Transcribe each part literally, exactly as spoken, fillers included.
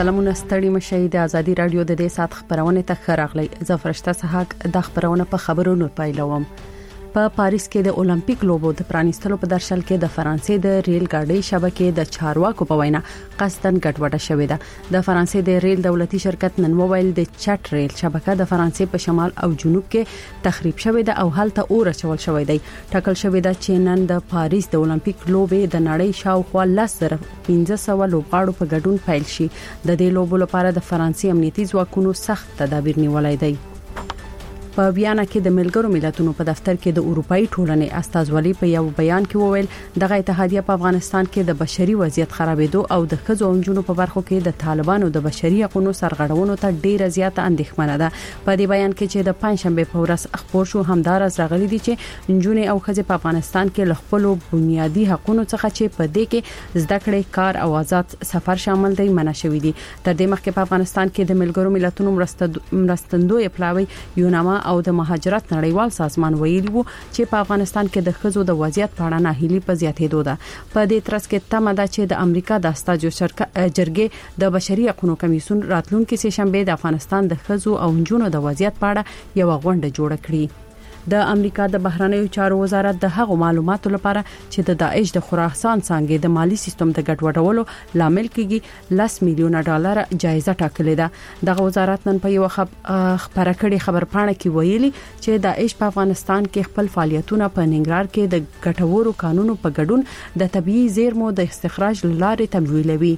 سلامونه ستړي مشه د ازادي رادیو د دې سات خبرونه ته خراغلی زفرشته صحاک د خبرونه په خبرونو پایلوم په پاریس کې د اولمپیک لوبو د پرانیستلو په درشل کې د فرانسې د ریل ګاډي شبکې د چارواکو په وینا قصدن ګډوډه شوې ده د فرانسې د ریل دولتي شرکت نن موبایل د چټ ریل شبکه د فرانسې په شمال او جنوب کې تخریب شوې ده او هلته اور چول شوې ده ټاکل شوې ده چې نن د پاریس د اولمپیک لوبې د نړۍ شاوخوا لسر پنځه سوه لوبغاړو په ګډون پیل شي د دې لوبو لپاره د فرانسې امنیتي ځواکونو سخت تدابیر نیولای دي په بیان کې د ملګرو ملتونو په دفتر کې د اروپאי ټولنې استازولي په یو بیان کې وویل دغه اتحادیه په افغانستان کې د بشري وضعیت خرابېدو او د خځو او نجونو په برخو کې د طالبانو د بشري حقوقو سرغړونو ته ډیره زیاته اندېښمنه ده په دې بیان کې چې د پنځشنبه په ورځ خبر شو همدار از راغلي دي چې نجونې او خځې په افغانستان کې له خپل بنیادي حقوقو څخه چې په دې کې زده کړې کار او آزاد سفر شامل دي منع شوې دي تر دې مخکې په افغانستان کې د ملګرو ملتونو مرستندوی پلاوی یوناما او د مهاجرت نړیوال سازمان ویلي وو چې په افغانستان کې د خځو د وضعیت په اړه ناهیلي په زیاتېدو ده په دې ترڅ کې تمه ده چې د امریکا د استازو جرګې د بشري حقوقو کمیسیون راتلونکي سه شنبه د افغانستان د خځو او نجونو د وضعیت په اړه یو غونډه جوړه کړي د امریکا د بهرنیو چارو وزارت د هغو معلوماتو لپاره چې د داعش د خراسان څنګه د مالی سیستم د ګډوډولو لامل کېږي لس میلیونه ډالر جایزه ټاکلې ده دغه وزارت نن په یو خبره کړي خبرپاڼه کې ویلي چې داعش په افغانستان کې خپل فعالیتونه په ننګرهار کې د ګټورو قانونو په ګډون د طبيعي زیرمو د استخراج لارې تمویلوي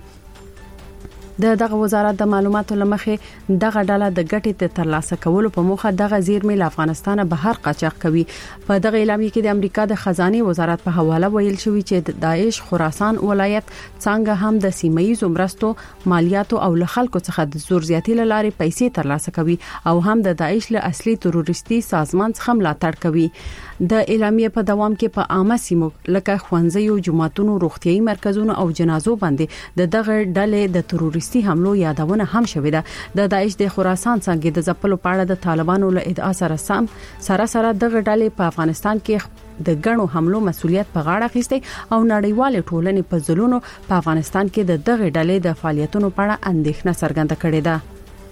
د دغه وزارت د معلوماتو لمخې دغه ډله د ګټې ته ترلاسه کولو په موخه دغه زیرمې له افغانستان بهر قاچاق کوي په دغه اعلامیه کې د امریکا د خزانه وزارت په حواله ویل شوی چې د داعش خراسان ولایت څنګه هم د سیمایي مرستو مالیاتو او له خلکو څخه د زور زیاتی لارې پیسې ترلاسه کوي او هم د داعش له اصلي تروریستي سازمان څخه ملاتړ کوي د اعلامیه په دوام کې په عامه سیمو لکه خوانځيو جماعتونو روغتيایي مرکزونو او جنازو باندې د دغه ډلې د تروریستي حملو یادونه هم شوې ده د داعش د خراسان څنګه د ځپلو په اړه د طالبانو له ادعا سره سم سره سره دغه ډلې په افغانستان کې د غنو حملو مسولیت په غاړه اخیستی او نړیوال ټولنې په ځلونو په افغانستان کې د دغه ډلې د فعالیتونو په اړه اندېښنه څرګنده کړې ده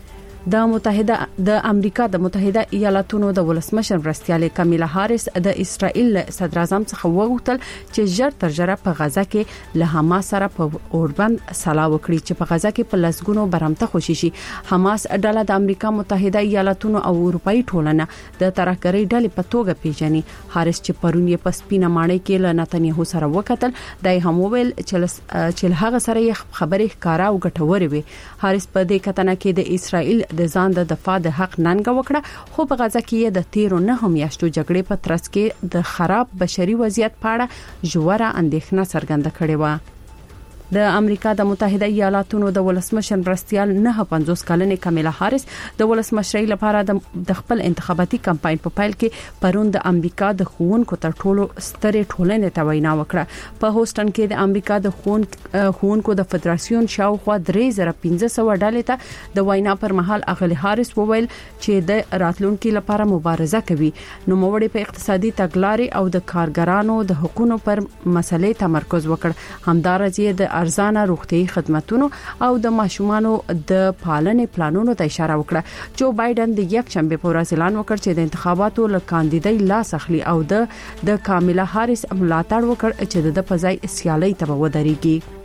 د متحده د امریکا د متحده ایالاتونو د ولسمشر مرستياله کامیلا هاریس د اسرائیل صدر اعظم څخه وغوښتل چې ژر تر ژره په غزا کې له حماس سره په اوربند سلا وکړي چې په غزا کې په لسګونو برمته خوشي شي حماس ډله د امریکا متحده ایالاتونو او اروپאי ټولنه د ترهګرۍ ډلې په توګه پیژني هاریس چې پرون یې په سپینه ماڼۍ کې له نتنیاهو سره وکتل د هم ویل چې هغه سره یې خبرې ښکارا او ګټورې وي هاریس په دې کتنه کې د اسرائیل د ځان د دفاع د حق ننګ وکړه خو په غزا کې د تیرو نه میاشتو جګړې په ترڅ کې د خراب بشري وضعیت په اړه جوړه اندېښنه څرګنده کړې و د امریکا د متحده ایالاتونو د ولسمشر مرستيال نه پنځوس کلنې کامیلا هاریس د ولسمشرۍ لپاره د خپل انتخاباتي کمپاین په پیل کې پرون د امریکا د ښوونکو تر ټولو سترې ټولنې ته وینا وکړه په هوسټن کې د امریکا د ښوونکو د فدراسیون شاوخوا درې زره پنځه سوه ډلې ته د وینا پر مهال اغلی هاریس وویل چې د راتلونکو لپاره مبارزه کوي نو موړي په اقتصادي تګلارې او د کارګرانو د حقوقو پر مسلې تمرکز وکړ همدارنګه د ارزانه روغتيایي خدماتونو او د ماشومانو د پالنې پلانونو ته اشاره وکړه جو بایدن د یک شنبه په ورځ اعلان وکړ چې د انتخاباتو له کاندیدای لاس اخلي او د د کامیلا هاریس ملاتړ وکړ چې د فضای سیالي ته ودرېږي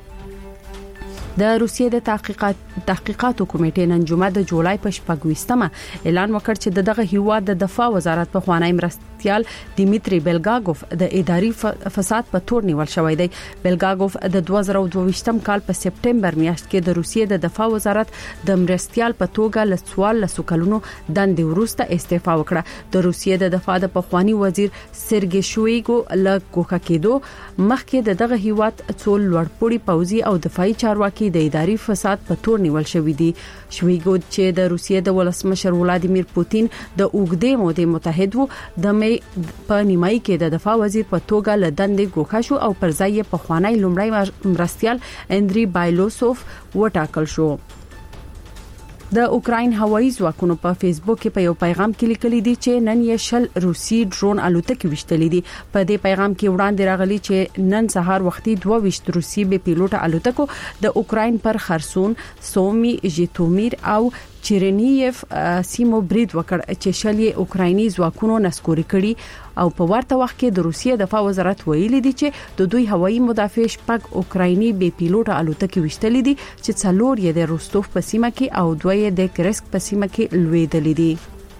د روسیې د تحقیقات تحقیقاتو کمیټې نن جمعه د جولای په شپږویشتمه اعلان وکړ چې دغه هیواد د دفاع وزارت په خوانی مرستيال دیمیتری بیلګاګوف د اداري فساد په تور نیول شوی دی بیلګاګوف د دوه زره دوه ویشتم کال په سپټمبر میاشت کې د روسیې د دفاع وزارت د مرستيال په توګه ل سوال ل سکلونو دندې وروسته استعفا وکړه د روسیې د دفاع د پخوانی وزیر سرګي شویګو له کوکا کېدو مخکې د دغه هیواد څو لوړپوړي پوځي او دفاعي چارواکي د اداري فساد په تور نیول شوې دي شویګو چې د روسیې د ولسمشر ولادیمیر پوتین د اوګدې مودې متحد وو د مې په نیمایي کې د دفاع وزیر په توګه له دندې ګوښه شو او پر ځای په خوانی لومړی مرستيال اندري بایلوسوف وټاکل شو د اوکراین هوایي ځواکونو په فیسبوک کې په یو پیغام کې لیکلي دي چې نن یې شل روسي ډرون الوتکې وشتلې دي. په دې پیغام کې وړاندې راغلي چې نن سهار وختي دوه وشت روسي به پیلوټ الوتکو د اوکراین پر خرسون، سومي، ژیټومیر او چیرنیف سیمو برید وکړ چې شلې اوکرایني ځواکونو نسکوري کړي او په ورته وخت کې د روسیې دفاع وزارت ویلي دی چې د دوی هوایي مدافع شپږ اوکرایني بي پیلوټ الوتکې وشتلې دي چې څلور یې د روستوف په سیمه کې او دوه یې د کرسک په سیمه کې لویدلې دي.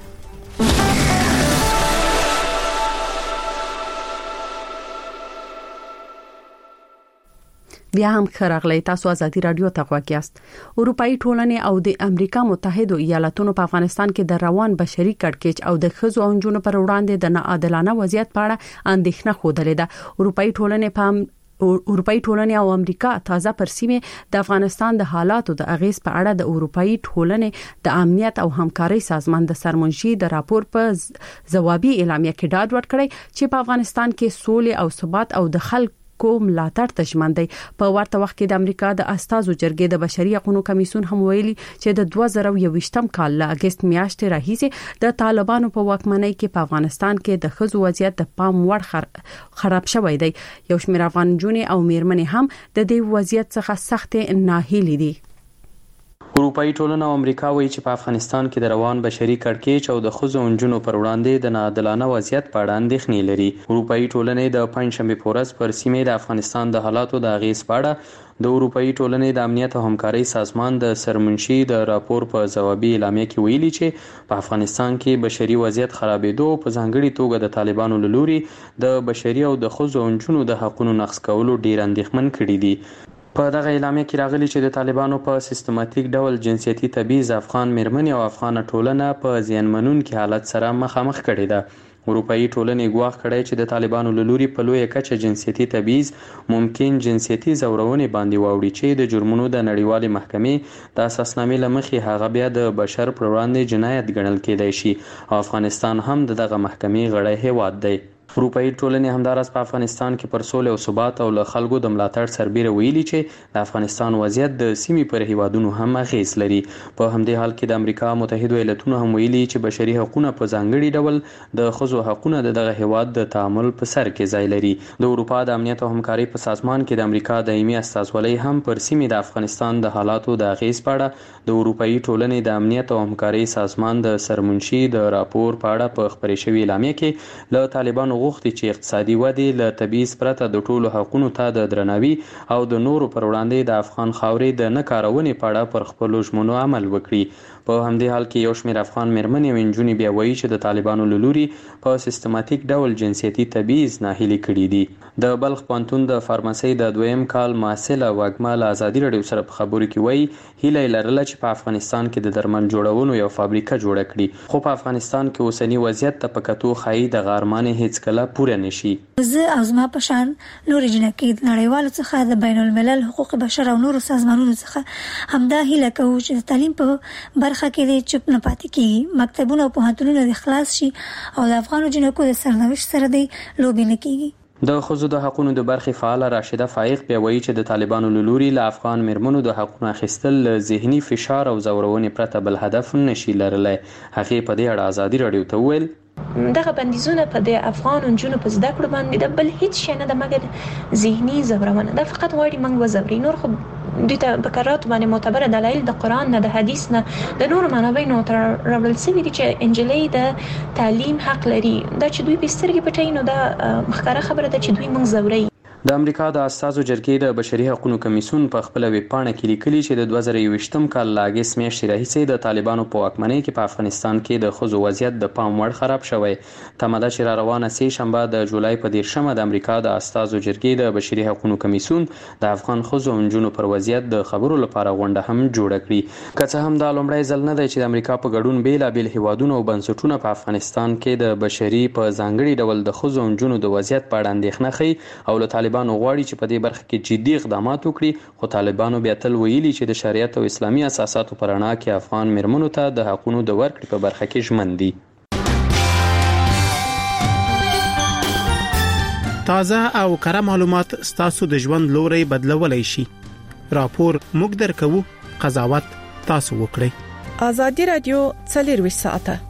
بیا هم خراغلی تاسو ازادي رادیو ته غواګیاست. اروپאי ټولنې او د امریکا متحده ایالاتونو په افغانستان کې د روان بشري کړکېچ او د خزو او جنونو پر وړاندې د ناعادلانه وضعیت په اړه اندېښنه خوده ده. اروپאי ټولنې په اروپאי ټولنې او امریکا تازه پر سیمه د افغانستان د حالاتو د اغیز په اړه د اروپאי ټولنې د امنیت او همکاري سازمان د سرمنشي د راپور په ځوابي اعلامیه کې ډاډ ورکړی چې په افغانستان کې سولې او ثبات او د خلک کوم ملاتړ تشمن دی. په ورته وخت کې د امریکا د استازو جرګې د بشري حقوقو کمیسیون هم ویلي چې د دوه زره یوویشتم کال له اگست میاشتې راهیسې د طالبانو په واکمنۍ کې په افغانستان کې د خزو وضعیت د پام وړ خراب شوی دی. یو شمېر افغان جونې او میرمنې هم د دې وضعیت څخه سخت ناهیلي دي. اروپאי ټولنه او امریکا وایي چې په افغانستان کې د روان بشري کړکېچ او د خزو او نجونو پر وړاندې د ناعادلانه وضعیت په اړه اندېښنې لري. اروپאי ټولنې د پنځشنبه په ورځ پر سیمه د افغانستان د حالاتو د اغیز په اړه د اروپאי ټولنې د امنیت او همکاري سازمان د سرمنشي د راپور په ځوابي اعلامیه کې ویلي چې په افغانستان کې بشري وضعیت خرابېدو په ځانګړي توګه د طالبانو له لوري د بشري او د خزو او نجونو د حقوقو نقض کولو ډیر اندېښمن کړي دي. په دغه اعلامیه کې راغلي چې د طالبانو په سیستماتیک ډول جنسیتي تبعیض افغان میرمنې او افغان ټولنه په زیانمنونکي حالت سره مخامخ کړي ده. اروپאי ټولنې ګواښ کړی چې د طالبانو له لوري په لویه کچه جنسیتي تبعیض ممکن جنسیتي ځورونې باندې واوړي چې د جرمونو د نړیوالې محکمې د اساسنامې له مخې هغه بیا د بشر پر وړاندې جنایت ګڼل کېدای شي او افغانستان هم د دغه محکمې غړی هیواد دی. اروپאי ټولنې همدارس په افغانستان کې پر سولې او ثبات او له خلکو د ملاتړ سربېره ویلي چې د افغانستان وضعیت د سیمې پر هیوادونو هم اغیز لري. په همدې حال کې د امریکا متحده ایالاتونو هم ویلي چې بشري حقوقونه په ځانګړي ډول د خزو حقوقونه د دغه هیواد د تعامل په سر کې ځای لري. د اروپا د امنیت او همکاري په سازمان کې د امریکا دایمي استازولۍ هم پر سیمې د افغانستان د حالاتو د اغیز په اړه د اروپאי ټولنې د امنیت او همکاري سازمان د سرمنشي د راپور په اړه په خبري شوی اعلامیه کې له طالبانو غوښتي چې اقتصادي ودې له تبعیض پرته د ټولو حقوقو ته د درناوي او د نورو پر وړاندې د افغان خاورې د نه کارونې په اړه پر خپلو ژمنو عمل وکړي. په همدې حال کې یو شمېر افغان میرمنې او نجونې بیا وایي چې د طالبانو له لوري په سیستماتیک ډول جنسیتي تبعیض ناهیلي کړي دي. د بلخ پوهنتون د فارمسي د دویم کال محصله وګما له ازادي رادیو سره په خبرو کې وایي هیله لرله چې په افغانستان کې د درمل جوړولو یو فابریکه جوړه کړي، خو په افغانستان کې اوسنی وضعیت ته په کتو ښایي د غارمانې هیڅ کله پوره نشي. زه او زما په شان نورې جنکې د نړیوالو څخه د بین الملل حقوق بشر او نورو سازمانونو څخه همدا هیله کوو چې د تعلیم په برخه کې د چپ نه پاتې کیږي، مکتبونه او پوهنتونونه د خلاص شي او د افغانو جنکو د سرنوشت سره د لوبې نه کیږي. د خزو د حقوقو د برخې فعال راشده فایق بیا وایي چې د طالبانو له لوري له افغان میرمنو د حقوقو اخیستل ذهني فشار او زورونې پرته بل هدف نشي لرلی. هغه په دې اړه ازادي رادیو ته ویل دغه بندیزونه په د افغان نجونو په زده کړو باندې د بل هیڅ شي نه د مګر ذهني زورونه دا فقط غواړي موږ وزوري. نور خو دوی ته په قرارات باندې معتبر دلایل د قران نه د حدیث نه د نور منابعو تر راوړل شوی دي چې انجلۍ د تعلیم حق لري. دا چې دوی بسترګې پټي نو دا مخکره خبره ده چې دوی موږ زوري. د امریکا د استازو جرګې د بشري حقوقو کمیسیون په خپل ویب پاڼه کې لیکلي چې د دوه زره یوویشتم کال له اگست میاشتې راهیسې د طالبانو په واکمنۍ کې په افغانستان کې د ښځو وضعیت د پام وړ خراب شوی. تمه ده چې را روانه سه شنبه د جولای په دېرشمه د امریکا د استازو جرګې د بشري حقوقو کمیسیون د افغان ښځو او نجونو پر وضعیت د خبرو لپاره غونډه هم جوړه کړي. که څه هم دا لومړی ځل نه دی چې د امریکا په ګډون بیلابیل هیوادونه او بنسټونه په افغانستان کې د بشري په ځانګړي ډول د ښځو او نجونو د وضعیت په اړه اندېښنه ښیي او له طالبانو غواړي چې په دې برخه کې جدي اقدامات وکړي. خو طالبانو بیا تل ویلي چې د شریعت او اسلامي اساساتو پر رڼا کې افغان میرمنو ته د حقوقو د ورکړې په برخه کې ژمن دي. تازه او کره معلومات ستاسو د ژوند لوري بدلولای شي. راپور موږ درکوو، قضاوت تاسو وکړئ. ازادي رادیو څلور ساعته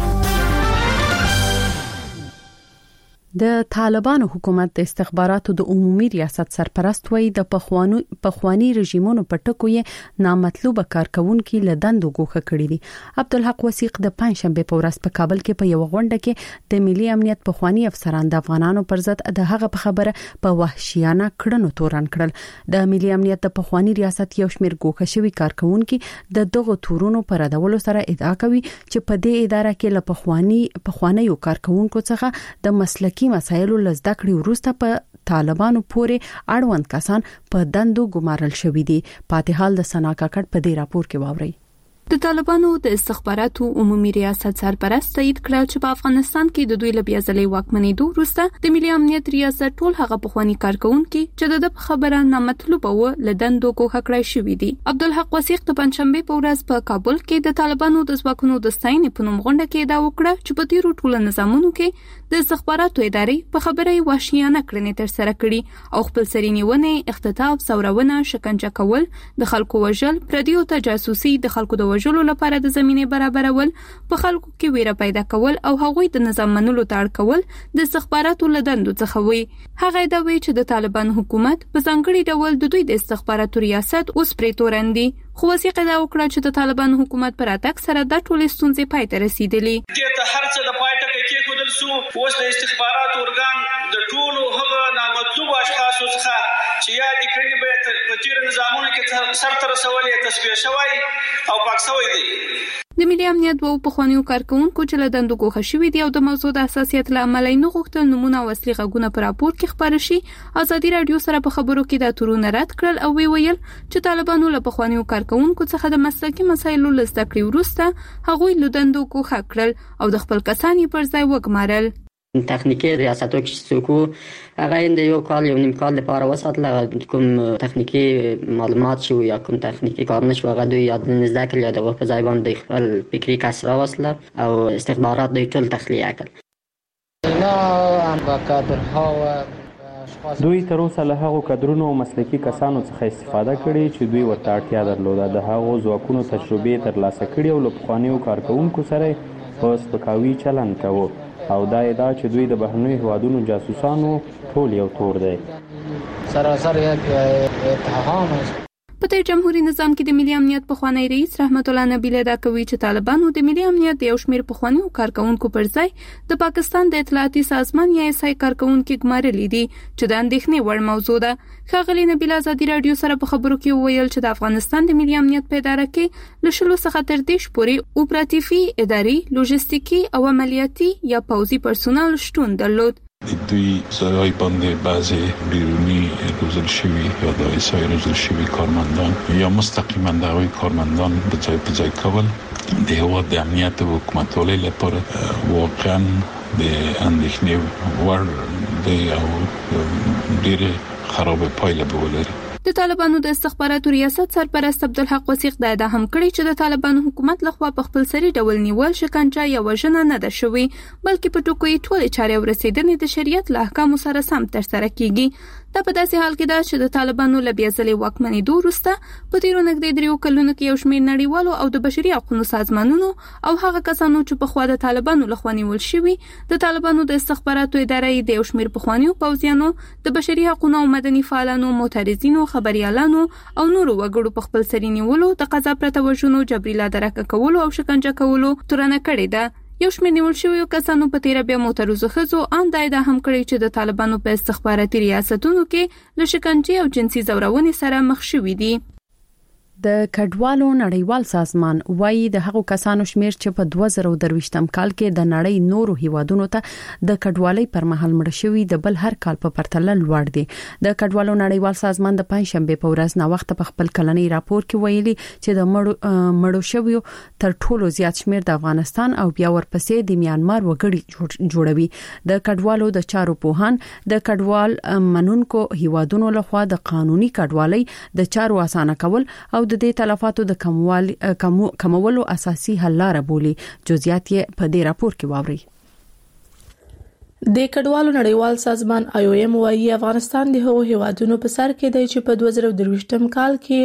د طالبانو حکومت د استخباراتو د عمومي ریاست سرپرست وای د پخوانو پخوانی رژیمونو په ټکو یې نامطلوبه کارکونکو له دندو ګوښه کړی دي. عبدالحق وثیق د پنځشنبه په ورځ په کابل کې په یو غونډه کې د ملي امنیت پخوانی افسران د افغانانو پر ضد د هغه په خبره په وحشیانه کړنو تورن کړل. د ملي امنیت د پخوانی ریاست یو شمېر ګوښه شوی کارکونکو د دغه تورونو پر ادولو سره ادعا کوي چې په دې اداره کې له پخوانی پخوانیو کارکونکو څخه د مسلکي مسایلو لزده کړي وروسته په طالبانو پورې اړوند کسان په دندو ګمارل شوې دي. پاتې حال د سنا کاکړ په دې راپور کې واوري. د طالبانو د استخباراتو عمومي ریاست سرپرست تایید کړ چې په افغانستان کې د دوی لبیا ځلې واکمنۍ دوه وروسته د ملي امنیت ریاست ټول هغه پخوانی کارکونکو چې د خبره نامطلوبه و لدندو کوه کړی شوې دي. عبدالحق وثیق د پنځشنبه په ورځ په کابل کې د طالبانو د ځواکونو د ستاینې په نوم غونډه کې دا وکړه چې په تیرو ټول نظامونو کې د استخباراتو ادارې په خبره وحشیانه کړنې تر سره کړي او خپل سرینیونه، اختطاف، ثورونه، شکنجه کول، د خلکو وژل، پردیو ته جاسوسي، د خلکو د وژلو لپاره د زمينه برابرول، په خلکو کې ویره پیدا کول او هغوی د نظام منلو ته اړ کول د استخباراتو لدندو څخه وي. هغه دا وی چې د طالبان حکومت په ځانګړي ډول د دوی د استخباراتو ریاست اوس پرې تورندي. خو وثیق دا وکړه چې د طالبان حکومت پر اتک سره د ټولې ستونزې پای ته رسیدلې. ته هر څه د پای ټکی کې خودل سو اوس د استخباراتو ارګان د ټولو هغه نامطلوب اشخاصو څخه چې یا د کړي به په تیر نظامونو کې سر تر رسولې تسبیح شوی او پاک شوی دی. د ملي امنیت وو په خوانیو کارکونکو چې له دندو ګوښه شوې دي او د موضوع د حساسیت له امله نه غوښتل نمونه او اصلي غږونه پر راپور کې خبر شي. ازادي رادیو سره په خبرو کې د تورونه رد کړل او وی ویل چې طالبانو له خوانیو کارکونکو څخه د مسلکي مسایلو لزده کړي وروسته هغوی له دندو ګوښه کړل او د خپل کسان پر ځای وګمارل. تخنیکی ریاستو کې څوک هغه د یو کال یو نیم کال لپاره وساتل کوم تخنیکی معلومات شو یا کوم تخنیکی کار نشو هغه دوی یاد نه زده کړل د په ځای باندې خپل فکری کسره وصله او استخبارات دوی ټول تخلیه کړل. نه ان کادرها دوی تر اوسه له هغو کادرونو او مسلکي کسانو څخه استفاده کړې چې دوی ورته اړتیا درلوده. د هغو ځواکونو تجربې ترلاسه کړې او له پخوانیو کارکونکو سره په سپکاوي چلند کاوه او دا ادعا چې دوی د بهرنیو هیوادونو جاسوسانو ټول یو تور دی. سراسر یک اتهام است. په دې جمهوریت نظام کې د ملي امنیت پخوانی رئیس رحمت الله نبیل دا کوي چې طالبانو د ملي امنیت د یو شمېر پخوانیو کارکونکو پر ځای د پاکستان د اطلاعاتي سازمان یا ایس آی کارکونکو ګمارلې دي چې د اندېښنې وړ موضوع ده. ښاغلي نبیل ازادي رادیو سره په خبرو کې وویل چې د افغانستان د ملي امنیت په اداره کې له شلو څخه تر دېرش پورې اپراتیفي، اداري، لوجستیکي او عملیاتي یا پوځي پرسونل شتون درلود. دوی سرای باندې بعضی بیرونی روزل شوی یا د ایسای روزل شوی کارمندان یا مستقیما د هغوی کارمندان به ځای په ځای کول د هیواد د امنیت او حکومتولۍ لپاره واقعا د اندېښنې وړ دی او ډېرې خرابه پایله به ولري. د طالبانو د استخباراتو ریاست سرپرست عبدالحق وثیق دا د هم کړی چې د طالبانو حکومت لخوا په خپل سری ډول نیول، شکنجه یا وژنه نه ده شوې، بلکې په ټکو یې ټولې چارې او رسیدنې د شریعت له احکامو سره سم ترسره کیږي. دا په داسې حال کې ده چې د طالبانو له بیا ځلې واکمنۍ دوه وروسته په تیرو نږدې دریو کلونو کې یو شمېر نړیوالو او د بشري حقوقو سازمانونو او هغه کسانو چې په خوا د طالبانو لخوا نیول شوي د طالبانو د استخباراتو ادارې د یو شمېر پخوانیو پوځیانو، د بشري حقوقو او مدني فعالانو، معترضینو، خبريالانو او نورو وګړو په خپل سری نیولو، د قضا پرته وژنو، جبري لادرکه کولو او شکنجه کولو تورنه کړې ده. یو شمېر نیول شویو کسانو په تیره بیا معترضو ښځو ان دا ادعا هم کړې چې د طالبانو په استخباراتي ریاستونو کې له شکنجې او جنسي ځورونې سره مخ شوي دي. د کډوالو نړیوال سازمان وایي د هغو کسانو شمیر چې په دوه زره درویشتم کال کې د نړۍ نورو هیوادونو ته د کډوالۍ پر مهال مړ شوي د بل هر کال په پرتله لوړ دي. د کډوالو نړیوال سازمان د پنځشنبه په ورځ نا وخت په خپل کلنی راپور کې ویلي چې د مړو مړو شویو تر ټولو زیات شمیر د افغانستان او بیا ورپسې د میانمار وګړي جوړوي. د کډوالو د چارو پوهان د کډوال منونکو هیوادونو لخوا د قانوني کډوالۍ د چارو اسانه کول او د دې تلفاتو د کموال کمولو اساسي حل لاره بولي. جزئیات یې په دې راپور کې واوري. د کډوالو نړیوال سازمان آی او ایم وايي افغانستان د هغو هیوادونو په سر کې دی چې په دوه زره درویشتم کال کې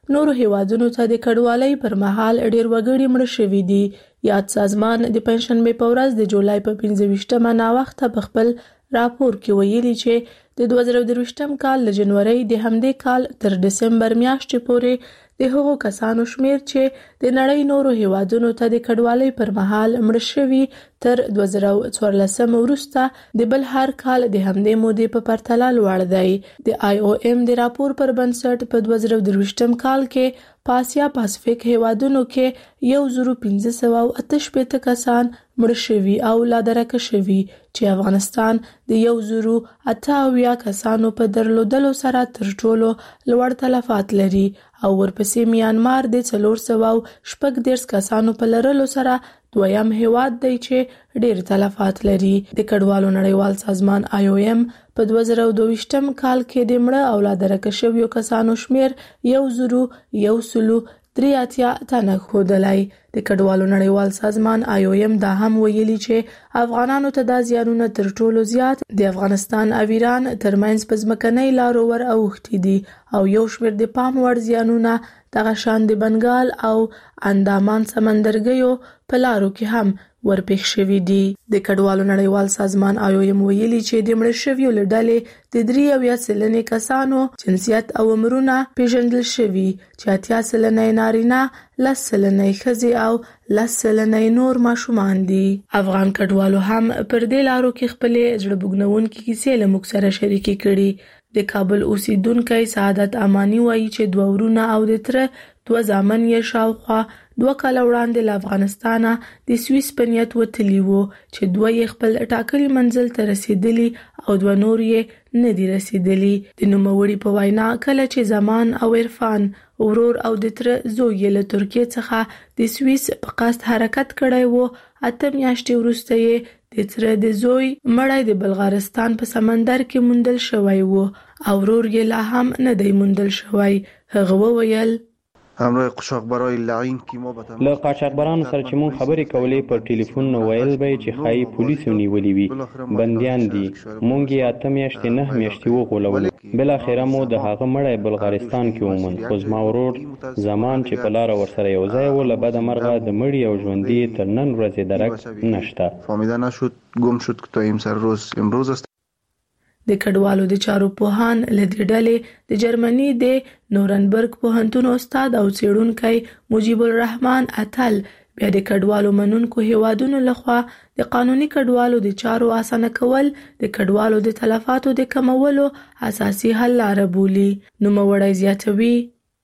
نورو هیوادونو ته د کډوالۍ پر مهال ډېر وګړي مړ شوي دي. یاد سازمان د پنځشنبه په ورځ د جولای په پنځه ویشتمه نا وخت په خپل راپور کې ویلي چې د دوه زره درویشتم کال له جنوري د همدې کال تر دسمبر میاشتې پورې د هغو کسانو شمیر چې د نړۍ نورو هیوادونو ته د کډوالۍ پر مهال مړ شوي تر دوه زره څوارلسم وروسته د بل هر کال د همدې مودې په پرتله لوړ دی. د آی او ایم د راپور پر بنسټ په دوه زره درویشتم کال کې په اسیا پاسفیک هیوادونو کې یو زرو پنځه سوه او اته شپېته کسان مړ شوي او لا درکه شوي چې افغانستان د یو زرو اته اویا کسانو په درلودلو سره تر ټولو لوړ تلفات لري او ورپسې میانمار د څلور سوه او شپږ دېرش کسانو په لرلو سره دویم هیواد دی چې ډېر تلفات لري. د کډوالو نړیوال سازمان آی او ایم په دوه زره دوه ویشتم کال کې د مړه او لا درکه شویو کسانو شمیر یو زرو یو سلو درې اتیا تنه ښودلی. د کډوالو نړیوال سازمان آی او ایم دا هم ویلي چې افغانانو ته دا زیانونه تر ټولو زیات د افغانستان او ایران ترمنځ په ځمکنۍ لارو ور اوښتي دي او یو شمېر د پام وړ زیانونه دغه شان د بنګال او اندامان سمندرګیو په لارو کې هم ورپېښ شوي دي. د کډوالو نړیوال سازمان آی او ایم ویلي چې د مړ شویو له ډلې د درې اویا سلنې کسانو جنسیت او عمرونه پیژندل شوي چې اتیا سلنه نارینه، لس سلنه ښځې او لس سلنه نور ماشومان دي. افغان کډوالو هم پر دې لارو کې خپلې زړه بوږنونکې کیسې له موږ سره شریکې کړي. د کابل اوسیدونکی سعادت امانی وایي چې دوه ورونه او د تره دوه زامن یې شاوخوا دوه کاله وړاندې له افغانستانه د سویس په نیت وتلي وو چې دوه یې خپل ټاکلي منزل ته رسیدلي او دوه نور یې نه دي رسیدلي. د نوموړي په وینا کله چې زمان او عرفان ورور او د تره زوی یې له ترکیې څخه د سویس په قصد حرکت کړی وو، اته میاشتې وروسته یې د تره د زوی مړی د بلغارستان په سمندر کې موندل شوی وو او ورور یې لا هم نه دی موندل شوی. هغه وویل همراه قاچاقبرای لعین کی ما بتم له قاچاقبرانو سره چې مون خبرې کولې پر ټلیفون نو ویل به چې خای پولیسو نیولې وي، بنديان دي، مونږ یې اته میاشتې نه میاشتې وغولول. بل اخره مو د هغه مړی بلغارستان کې ومن، خو زما ورور زمان چې په لار ورسره یو ځای و له بده مرغه د مړي او ژوندي تر نن ورځې درک نشته. فهمیده نشد، گم شد که تا امسر روز امروز است. د کډوالو د چارو پوهان له دې ډلې د جرمني د نورنبرګ پوهنتون استاد او څېړونکی مجیب الرحمن اتل بیا د کډوالو منونکو هیوادونو لخوا د قانوني کډوالو د چارو اسانه کول د کډوالو د تلفاتو د کمولو اساسي حل لاره بولي. نوموړی زیاتوي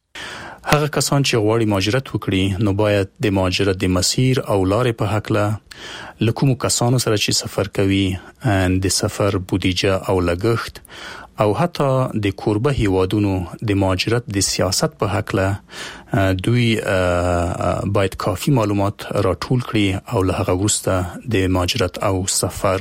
هغه کسان چې غواړي مهاجرت وکړي نو باید د مهاجرت د مسیر او لارې په حقله له کومو کسانو سره چې سفر کوي د سفر بودیجه او لګښت او حتی د کوربه هیوادونو د مهاجرت د سیاست په حقله دوی باید کافی معلومات راټول کړي او له هغه وروسته د مهاجرت او سفر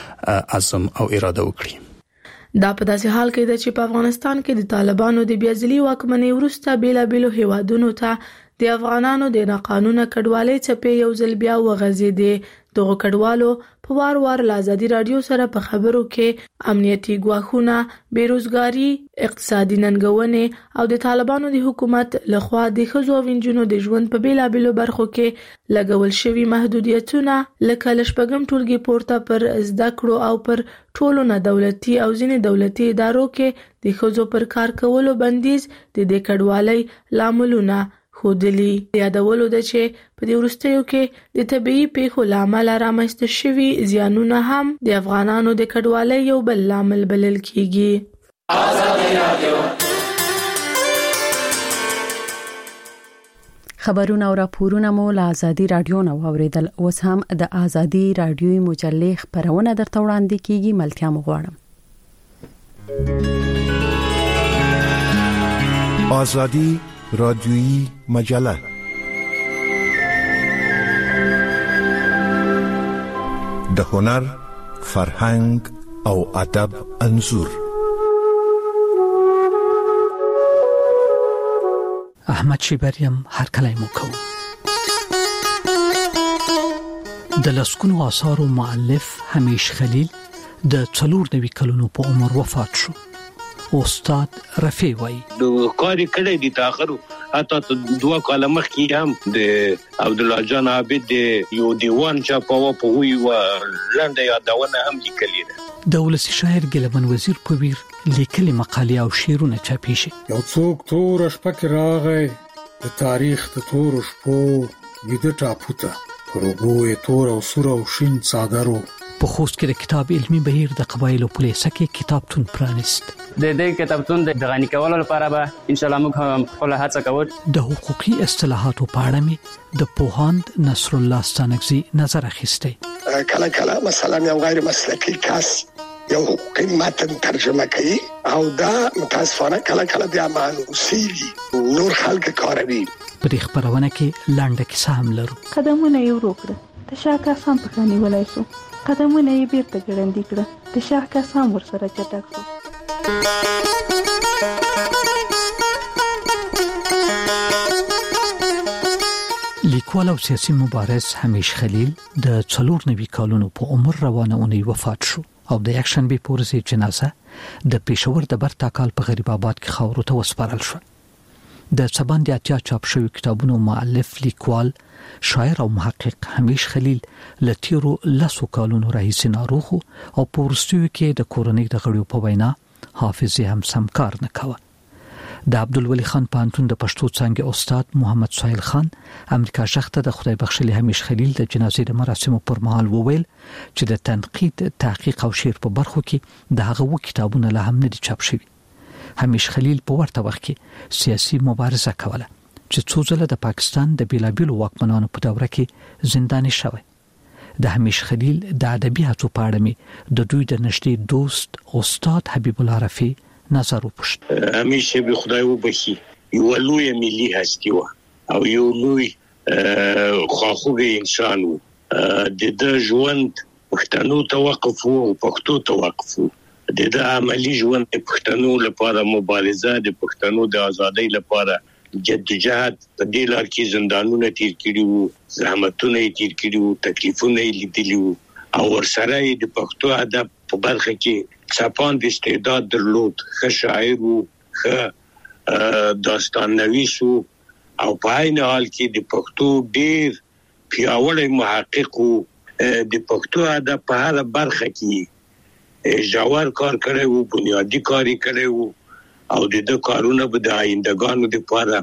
عزم او اراده وکړي. دا په داسې حال کې ده چې په افغانستان کې د طالبانو د بیا ځلي واکمنۍ وروسته بیلابیلو هیوادونو ته د افغانانو د ناقانونه کډوالۍ څپې یو ځل بیا وغځېدې. دغه کډوالو په وار وار له ازادي رادیو سره په خبرو کې امنیتي ګواښونه، بیروزګاري، اقتصادي ننګونې او د طالبانو د حکومت لخوا د ښځو او نجونو د ژوند په بیلابیلو برخو کې لګول شوي محدودیتونه لکه له شپږم ټولګي پورته پر زده کړو او پر ټولو نه دولتي او ځینې دولتي ادارو کې د ښځو پر کار کولو بندیز د دې کډوالۍ لاملونه خودلی. یادولو ده چې په دې وروستیو کې د طبيعي پیښو لامل رامنځته شوي زیانونه هم د افغانانو د کډوالۍ یو بل لامل بلل کیږي. خبرونه او راپورونه مو له آزادي رادیو نو اوریدل. اوس هم د آزادي رادیوي مجلې خبرونه درته وړاندې کیږي. ملتیا مو غواړم. آزادي رادیویی مجله د هنر، فرهنګ او ادب انځور. احمد شیبریم هر کله مو کوم د لسکونو آثارو مؤلف همیش خلیل د څلور نوي کلونو په عمر وفات شو. استاد رفیع وای د کاری کړي دي تاخرو حتی دوه کاله مخکې هم د عبد الله جان عابد یو دیوان چاپاوه په وی و لنډه یادونه هم لیکلې ده. د ولسی شاعر ګلمن وزیر په ویر لیکلي مقالې او شعرونه چاپې شي. یو څوک تور شپه کې راغی د تاریخ د تور شپو ویده ټاپوته پروګو تور او سور او شین څادرو. په خوست کې د کتاب علمي بهیر د قبایلو په لیسه کې کتابتون پرانیست. د دې کتابتون د غني کولو لپاره به ان شاء الله موږ هم خپل هڅه کوو. د حقوقي اصطلاحاتو په اړه مې د پوهاند نصر الله ستانکزي نظر اخیسته. کله کله مثلا یو غیر مسلکی کس یو حقوقي متن ترجمه کوي او دا متاسفانه کله کله بیا مانوسیږي نور خلک کاروي. په دې خبرونه کې لنډه کیسه هم لرو. قدمونه یې ورو کړه د شاکه سم په خاني ولای شو، قدمونه یې بیرته ګړندې کړه د شاکه سم ورسره چټک شو. لیکوال او سیاسي مبارز حمیش خلیل د څلور نوي کالونو په عمر روانه اونۍ وفات شو او د اکشن به پورزي جنازه د پېښور د برتا کال په غریب آباد کې خاورو ته وسپارل شو. د سباندې اتیا چاپ شوی کتابونو مؤلف لیکوال شاعر او محقق حمیش خلیل لتیرو لاسو کالونو راهیسې ناروغ او پورستیو کې د کورنۍ د غړیو په وینا حافظه هم سمکار نه کاوه. د عبدالولی خان پانتون د پښتو څنګه استاد محمد سهیل خان امریکا شخته د خدای بخښلي حمیش خلیل د جنازې د مراسمو پر مهال وویل چې د تنقید، تحقیق او شعر په برخو کې د هغه و کتابونه لا هم نه دي چاپ شوي. حمیش خلیل په ورته وخت کې سیاسي مبارزه کوله چې څو ځله د پاکستان د بیلابیلو واکمنانو په دوره کې زنداني شوی. د حمیش خلیل د ادبي هڅو په اړه مې د دوی د نږدې دوست استاد حبیب الله رفیع نظر وپوښت. حمیش به خدای وبخي یو لوی ملي هستی و او یو لوی خواخوږی انسان و. د د ژوند پښتنو توقف او پښتو توقف د د عملی ژوند پښتنو لپاره مبارزه، د پښتنو د ازادۍ لپاره جدوجہد په دې لار کې زندانونه تیر کړي وو، زحمتونه یې تیر کړي وو، تکلیفونه یې لیدلي وو او ورسره د پښتو ادب په برخه کې څپاند استعداد درلود. ښه شاعر وو، ښه داستان نویس وو او په عین حال کې د پښتو ډېر پیاوړی محقق وو. د پښتو ادب په هر برخه کې ژور کار کړی وو، بنیادی کاری کړی وو او د د کارونه به د آیندګانو لپاره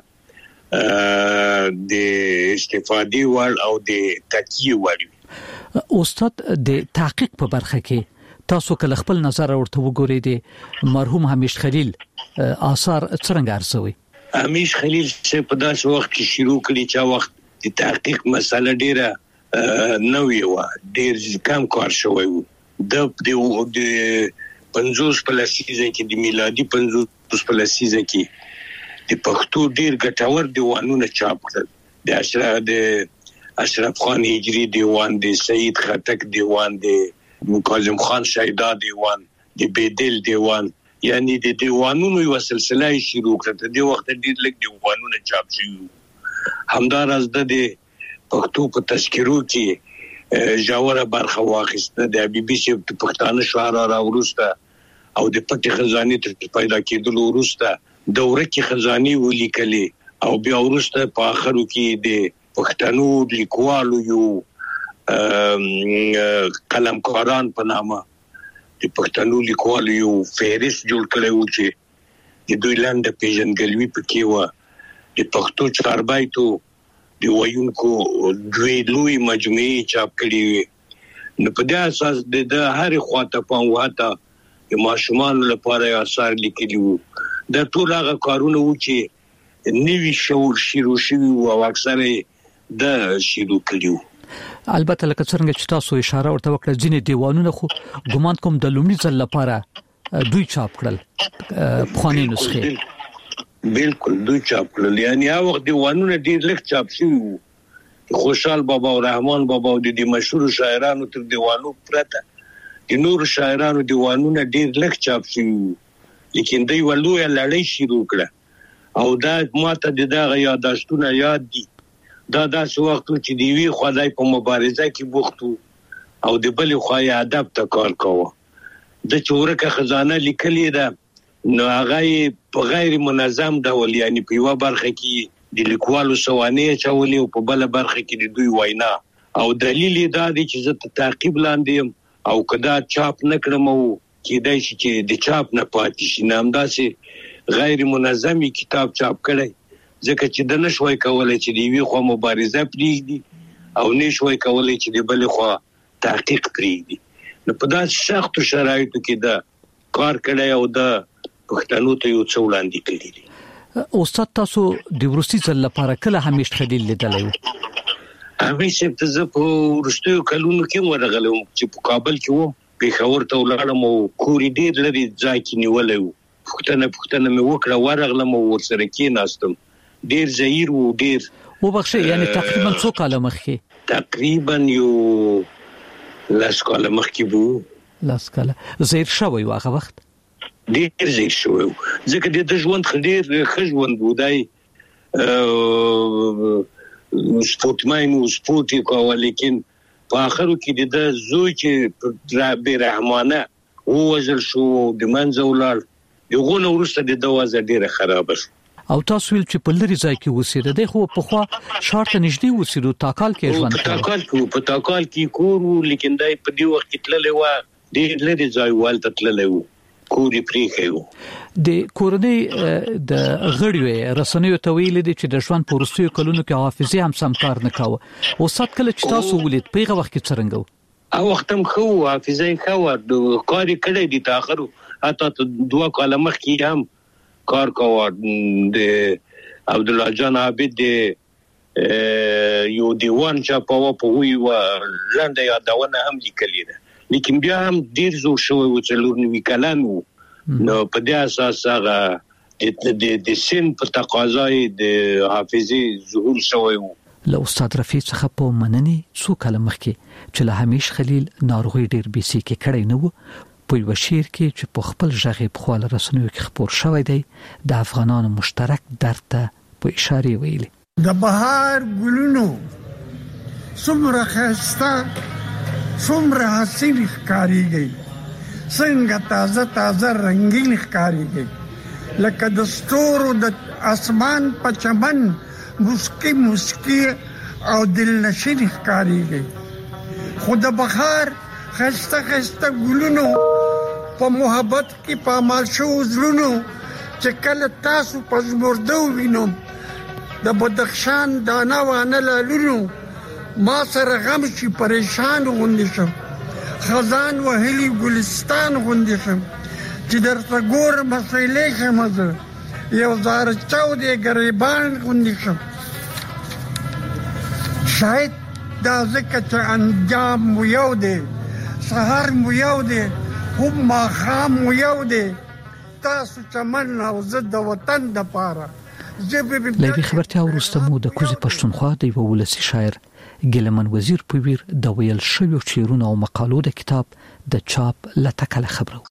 د استفادې وړ او د تکیه وړ. استاد د تحقیق په برخه کې تاسو کله خپل نظر ورته وګورئ د مرحوم حمیش خلیل آثار څنګه ارزوي؟ حمیش خلیل چې په داسې وخت کې شروع کړی چې وخت د تحقیق مسله ډیره نوې و، ډیر کم کار شوی و. د د پنځوس په لسیزه کې د میلادي پنځوس په لسیزه کې د پښتو ډیر ګټور دیوانونه چاپ کړل. د اشرف د اشرف خان هجری دیوان، د سید خټک دیوان، د کاظم خان شیدا دیوان، د بیدل دیوان، یعنی د دیوانونو یو سلسله شروع کړه. د وخت ډیر لږ دیوانونه چاپ شوي. همدارس د پښتو په تذکرو کې جاوره برخه واخیسته. د حبیبي صاحب د پښتانه شعرا راورسته او د پټي خزانه تر پیدا کېدلو ورسته دوره کې خزانه ولیکلې او بیا ورسته په اخرو کې د پښتنو لیکوالو یو قلمکاران په نامه د پښتنو لیکوالو یو فهرست جوړ کړی و چې د دوی لاندې پیژنګلوي پکې و. د پښتو چاربایتو د وایونکو دوی لوی مجموعي چاپ کړي وي. نو په دې اساس د هر خواته په واته د ماشومان لپاره اثر لیکلي وو. د ټول هغه کارونه و چې نوي شعور شروع شوي او اکثره د شروع کړي وو. البته لکه څنګه چې تاسو اشاره ورته وکړه ځینې دیوانونه خو ګمان کوم د لومړي ځل لپاره دوی چاپ کړل خواني نسخه. بالکل دوی چاپ کړل. یعنی هغه وخت دیوانونه ډیر لږ چاپ شوي وو. خوشحال بابا او رحمان بابا د دې مشهور شاعرانو تر دیوانو پرته د نور شاعرانو دیوانونه ډیر لږ چاپ شوي وو. لیکن دوی ولوي لړۍ شروع کړه او دا ماته د دغه یاداشتونه یاد دي. دا داسې وخت چې دی وی خدای په مبارزه کې بوخت او د بل خوای ادب ته کار کوي. د چورکه خزانه لیکلې ده نو هغه په غیر منظم ډول یعنی په یو برخه کې د لیکوالو سوانه چولې په بل برخه کې د دوی وینا او دلیل دا دی چې زه تعقیب لاندې او کدا چاپ نکړم او کېدای شي چې د چاپ نه پاتې شي نامداسې غیر منظمي کتاب چاپ کړي ځکه چې د نشوي کولای چې دی وی خو مبارزه پریږدي او نشوي کولای چې د بل خو تحقیق پریږدي نو په داسې سختو شرایطو کې دا کار کړی او د پښتنو ته یو څو وړاندې کړی دي استاد تاسو د ورستي ځل لپاره کله همیش خلیل لیدلی هغه چې تاسو په ورستیو کلونو کې ورغلم چې په کابل کې وم پېښور ته ولاړم او کوري ډېر لري ځای کې نیولې وو پښتنه پښتنه مې وکړه ورغلم او ورسره کې ناستم ډېر زهیر وو ډېر وبخښه یعنی تقریبا څو کال مخکې تقریبا یو لاس کال مخکې وو لاس کال زهیر شوی واغه وخت ډېر زهیر شوی ځکه د ژوند خډیر خژوند ودای سپورتمن او سپورت کوي لیکن په اخرو کې د زوی چې به رحمانه او وزل شو د منځولال یو نو ورسته د دوازه ډیره خراب شو او تاسو ویل چې په لري ځای کې وسیده دی خو په خوا شارټ نږدې وسیدو تاکال کې ژوند په تاکال کې په تاکال کې کور لیکن دای په دی وخت کې تللې و ډېر لري ځای والته تللې و کوري پریخو د کورنۍ د غړیو رسنیو ته ویل دي چې د ژوند پورستیو کلونو کې حافظه هم سم کار نه کاوه او سات کله چې تاسو ولید پیغه وخت کې څرنګو او وختم خو حافظه خو د کاری کړی دي تاخرو اته دوه کاله مخکې هم کار کاوه د عبد الله جان عابد د یو دیوان چاپاوه په وی و لاندې یادونه هم لیکلې ده لیکن بیا هم ډیر زو شوی و چې لور نوې کلام نو په دې اساس هغه د د سن په تقاضای د حافظي ظهور شوی و له استاد رفیع څخه په منني څو کلم مخکې چې له همیش خلیل ناروغي ډیر بیسي کې کړی نه و په یو شعر کې چې په خپل ژغې په خپل رسنیو کې خبر شوی دی د افغانانو مشترک درد ته په اشاره ویلي د بهار ګلونو څومره خسته څومره حسین ښکاریږي څنګه تازه تازه رنگین ښکاریږي لکه د ستورو د اسمان په چمن مسکی مسکی او دلنشین ښکاریږي خو د بهار خسته خسته ګلونو په محبت کې پامال شو زړونو چې کله تاسو په زمردو وینم د بدخشان دانا وانه لالونو ما سره غم شي پریشان غوندې شم خزان وهلي ګلستان غوندې شم چې درته ګور مسئلې شم یو زار چاودې غریبان غوندې شم شاید دا ځکه چې انجام مو یو دی سهار مو یو دی هم ماښام مو یو دی تاسو چمن او زه د وطن دپاره لږ خبرتیا وروسته مو د کوزي پښتونخوا د یو ولسي شاعر ګلمن وزیر په ویر د ویل شویو شعرونو او مقالو د کتاب د چاپ لټکله خبرو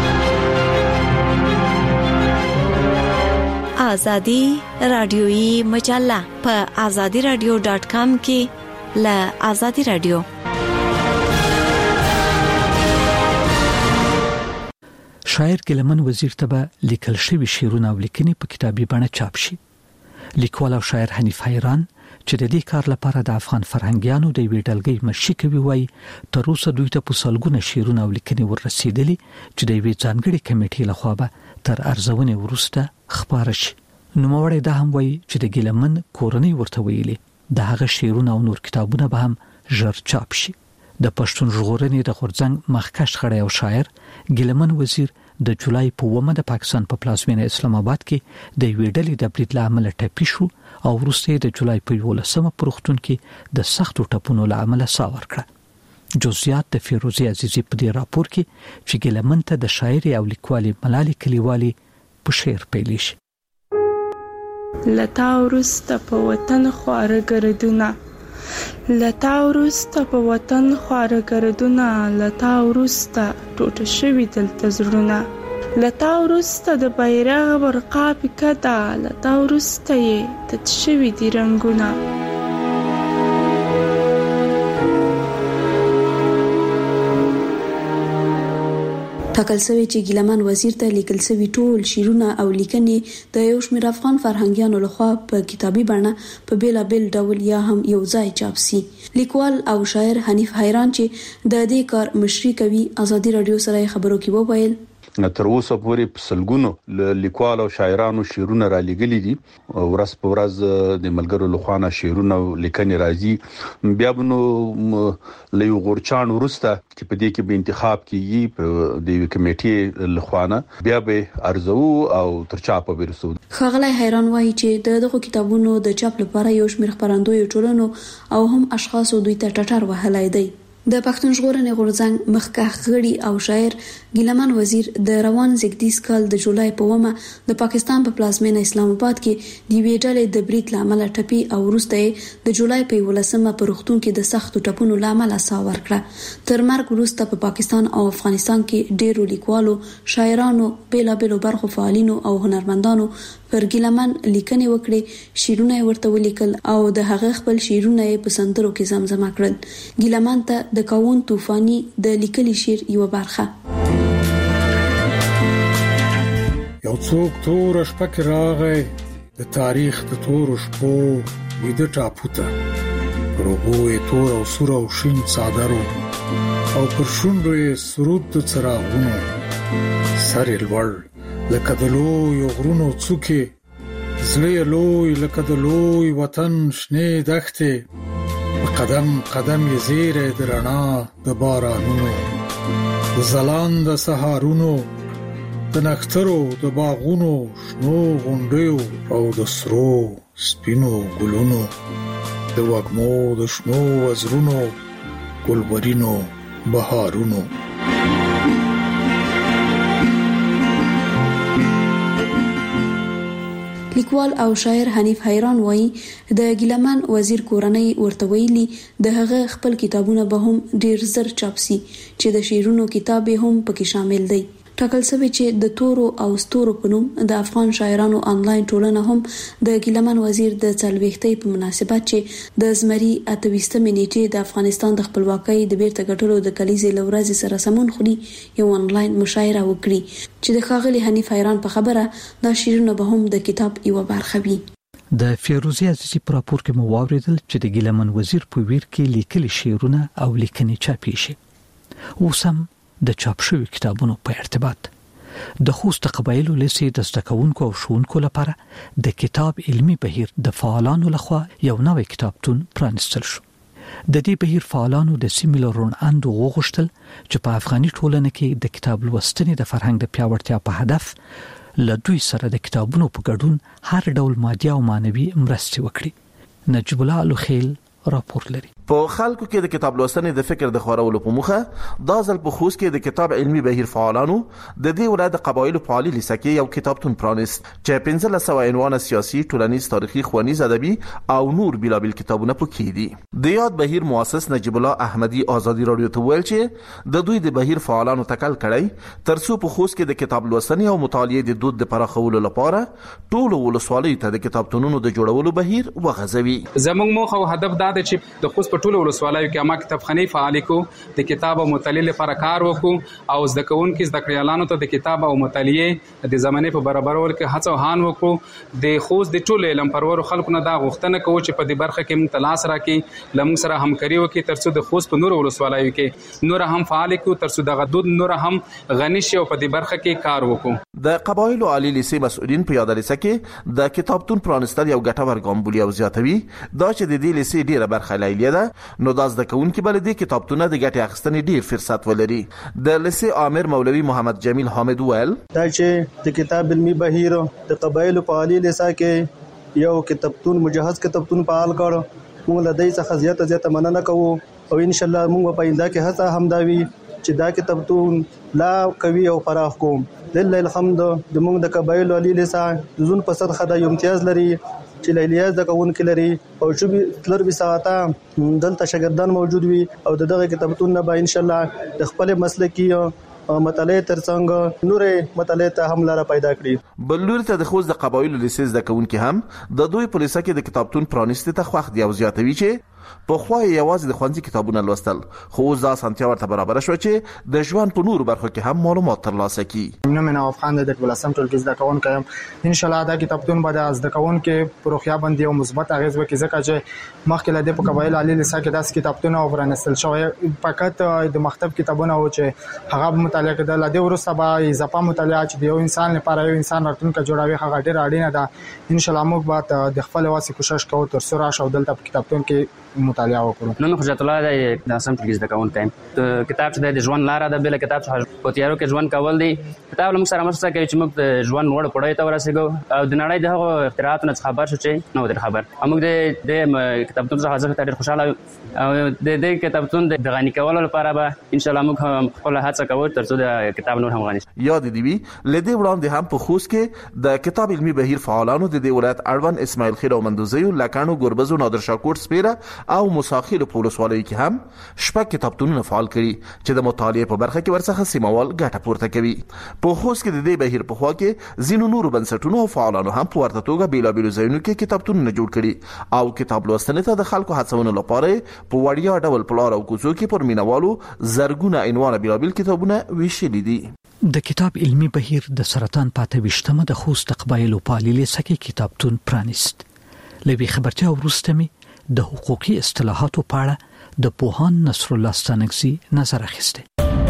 آزادی رادیویی مجله په آزادی رادیو ډاټ کام کې له آزادی رادیو شاعر ګلمن وزیر ته لیکل شوی شعرونه او لیکنې په کتابي بڼه چاپ شي لیکوال او شاعر حنیف حیران چې د دې کار لپاره د افغان فرهنګیانو د ویډلګۍ مشي کوي وای تر اوسه دوی ته په سلګونه شعرونه او لیکنې ورسېدلي چې د وی ځانګړي کمیټې لخوا به تر ارزونې وروسته خبره شي نو موړی دا هم وای چې د ګلمن کورنۍ ورته ویلي د هغه شعرونه او نور کتابونه به هم ژر چاپ شي د پښتون ژغورنې د غورځنګ مخکښ خړی او شاعر ګلمن وزیر د جولای په اوومه د پاکستان په پلازمینه اسلام آباد کې د یوې ډلې د برید لامل ټپي شو او وروسته د جولای په یولسمه پروختون کې د سختو ټپونو لامل ساور کړ جزئیات د فیروزی عزیزی په دې راپور کې چې ګلمن ته د شاعر او لیکوالي ملالي کلیوالي په شعر پیلی شي لتا ورسته په وطن خواره ګردونه لتا ورسته په وطن خواره ګردونه لتا ورسته ټوټه شوي دلته زړونه لتا ورسته د بیرغ برقا پکه ده لتا ورسته یې تت شوي دي رنګونه ټاکل شوی چې ګیلمان وزیر ته لیکل شوی ټول شعرونه او لیکنې د یو شمېر افغان فرهنګیانو لخوا په کتابي بڼه په بیلابل ډول یا هم یو ځای چاپ شي. لیکوال او شاعر حنیف حیران چې د دې کار مشري کوي ازادي رادیو سره خبرو کې وویل تر اوسه پورې په سلګونو لیکوال او شاعرانو شعرونه را لګلي دي. ورځ په ورځ د ملګرو لخوانه شعرونه لیکنې راځي. بیا نو لې غورچان ورسته چې په دې کې به انتخاب کیږي په د کمیټې لخوانه بیا به ارزو او تر چا په ورسو. خغلی حیران وایي چې دغه کتابونو د چاپ لپاره یو شمېر خبرندوی ټولنو او هم اشخاصو دوی ته ټټر وهلای دی. د پښتون ژغورنې غورځنګ مخکښ غړي او شاعر ګیلمان وزیر د روان زیږدیز کال د جولای په ومه د پاکستان په پلازمینه اسلام آباد کې د وی ډلې د بریټ لامل ټپي او وروسته د جولای په ولسمه په روغتون کې د سختو ټپونو لامل سا ورکړه. تر مرګ وروسته په پاکستان او افغانستان کې ډېرو لیکوالو، شاعرانو، بیلابېلو برخو فعالینو او هنرمندانو پر ګیلمان لیکنې وکړې، شعرونه ورته ولیکل او د هغه خپل شعرونه په سندرو کې زمزمه کړل. ګیلمان ته د کاون طوفاني د لیکلي شعر یو برخه. یو څوک تور شپه کې راغی د تاریخ د تور شپو ویده ټاپوته، پر اوبو یې تور او سور او شین څادرو او پر شونډو یې سرود د څراغونو، سر یې لوړ لکه د لویو غرونو څوکې، زړه یې لوی لکه د لوی وطن شنې دښتې، په قدم قدم یې زیری د رڼا د بارانونو، د ځلانده سهارونو، د نښترو د باغونو شنو غونډیو او د سرو سپینو ګلونو، د وږمو د شنو وزرونو ګلورینو بهارونو. لیکوال او شاعر حنیف حیران وایي د ګیلمان وزیر کورنۍ ورته ویلي د هغه خپل کتابونه به هم ډیر زر چاپ سي چې د شعرونو کتاب هم پکې شامل دی. ټاکل شوی چې د تورو او ستورو په نوم د افغان شاعرانو آنلاین ټولنه هم د ګیلمان وزیر د څلوېښتۍ په مناسبت چې د زمري اته ویشتمې نیټې د افغانستان د خپلواکۍ د بیرته ګټلو د کلیزې له ورځې سره سمون خوري یو آنلاین مشاعره وکړي چې د ښاغلي حنیف حیران په خبره دا شعرونه به هم د کتاب یو برخه وي. د فیروزی عزیزی په راپور کې مو واوریدل چې د ګیلمان وزیر په ویر کې لیکلي شعرونه او لیکنې چاپې شي. اوس هم د چاپ شوی کتابونو په ارتباط د خوست قبایلو لسی د زدکونکو او شونکو لپاره د کتاب علمی بهیر د فعالانو لخوا یو نوې کتابتون پرانستل شو. د دې بهیر فعالانو د سیمې لرون اند وغوښتل چې په افغاني ټولنه کې د کتاب لوستنې د فرهنګ د پیاوړتیا په هدف له دوی سره د کتابونو په ګډون هر ډول مادي او مانوي مرستې وکړي. نجیب الله الخیل راپور لري. په خلکو کې د کتاب لوستنې د فکر د خورولو په موخه دا ځل په خوست کې د کتاب علمي بهیر فعالانو د دې ولایت د قبایلو په عالی لیسه کې یو کتابتون پرانیست چې پنځه سوه عنوان سیاسي، ټولنیز، تاریخي، ښوونیز، ادبي او نور بیلابل کتابونه پکې دي. د یاد بهیر مؤسس نجیب الله احمدی ازادي رادیو ته ویل چې د دوی د بهیر فعالانو تکل کړی ترڅو په خوست کې د کتاب لوستنې او مطالعې د دود د پراخولو لپاره ټول ولسوالیو ته د کتابتونونو د جوړولو بهیر وغځوي. زموږ موخه او هدف دا دی چې د خوست په ټولو ولسوالیو کې ما کتابخانه فعال کو، د کتاب او مطالعې لپاره کار وکړو او زده کوونکو زده کړیالانو ته د کتاب او مطالعې د زمانه په برابرولو کې هڅه وهان وکړو. د خوست د ټولو علم پرورو خلکو نه دا غوښتنه کوي چې په دې برخه کې موږ تلاش راکړي، لمون سره همکاري وکړي ترڅو د خوست په نورو ولسوالیو کې نور هم فعال کو، ترڅو د غدود نور هم غنی شي او په دې برخه کې کار وکړو. د قبایلو عالی لیسې مسؤلین په یاد لیسه کې د کتابتون پرانستل یو ګټور ګام بولي او زیاتوي دا چې د دې لیسې ډیره برخه لایلیه ده نو د زده کوونکو بل دي کتابتونه د ګټې اخیستنې ډیر فرصت ولري. د لیسې امیر مولوي محمد جمیل حامد ویل دا چې د کتاب علمي بهیر د قبایلو په عالی لیسه کې یو کتابتون مجهز کتابتون فعال کړ. موږ له دې څخه زیاته زیاته مننه کوو او ان شاء الله موږ په آینده کې هڅه هم داوي چې دا کتابتون لا قوي او فراخ کوم. لله الحمد د موږ د قبایلو عالی لیسه زون په صد خدای امتیاز لري چې لیلیاز د کوونکو لري او چې تلر به ساعته دلته شاګردان موجود وي او دغه کتابتون نه به ان شاء الله د خپل مسلکي مطالعه ترڅنګ نورې مطالعه ته هم لاره پیدا کړي. بلور ته د خوست د قبایلو لیسې د کوونکو هم د دوی په لیسه کې د کتابتون پرانیستي ته خوښ دی او زیاتوي چې په خو یوازې د خوندي کتابونه لوستل خو ځا سنتیا ورته برابر شو چې د ژوند په نورو برخو کې هم معلومات ترلاسه کړي. نو مې نو افغان د ولسم ټولګي زده کوونکم ان شاء الله دا کتابتون به د زده کوونکو پروخیا باندې یو مثبت اغیز وکړي ځکه چې مخکې له دې په قبایل علی لسا کې داس کتابتون او ورنستل شوی فقط د مکتب کتابونه او چې هغه مطالعه کړه ل دې ورسته به اضافه مطالعه چې د یو انسان لپاره یو انسان راتلونکي جوړوي هغه ډیر اړینه ده. ان شاء الله موږ به د خپل واسي کوشش کوو تر څو راشه دلته په کتابتون کې مطالعه وکړو. نو حجت الله د سم ټولګي زده کوونکم کتاب چې د ژوند لار ده بل کتاب چې په تیارو کې ژوند کول دي کتاب موږ سره مرسته کوي چې موږ د ژوند وړ پړای ته ورسېږو او د نړۍ دغه اختراعاتو نه خبر شو چې نو د خبر موږ د د کتابتون څخه ځکه ډېر خوشاله او د دې کتابتون د غني کولو لپاره به ان شاء الله موږ خپل هڅه کوو تر څو د کتاب نور هم غني. یاد دی وی لدې وړاندې هم په خوست کې د کتاب علمي بهیر فعالانو د دې ولایت اړوند اسماعیل خیر او مندوزیو لکانو ګوربزو نادر شاکور سپیره او مساخیل پولیس والي کې هم شپږ کتابتونونه فعال کړي چې د مطالعې په برخه کې ورڅخه سیموال ګټه پورته کوي. په خوست کې د دې بهیر په خوا کې زینو نور بنسټونو او فعالانو هم په ورته توګه بیلابیلو ځایونو کې کتابتونونه جوړ کړي او کتاب لوستنې ته د خلکو هڅونې لپاره په وړیا ډول پلار او کوڅو کې پر مینوالو زرګونه عنوان بیلابیل کتابونه ویشلي دي. د کتاب علمي بهیر د سرطان پاته وشتمه د خوست قبایلو پالیلې سکه کتابتون پرانیست. لوي خبرتیا ورسته می د حقوقي اصطلاحاتو په اړه د پوهان نصر الله ستانکزي نظر اخیسته.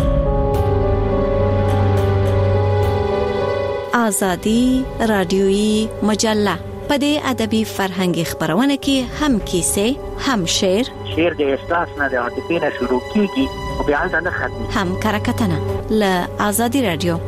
آزادی رادیویی مجله په دې ادبي فرهنګي خبرونه کې هم کیسه هم شعر شعر د احساس نه د عاطفې نه شروع کیږي او بیا ځنه ختمي هم کرکټنه ل آزادی رادیو.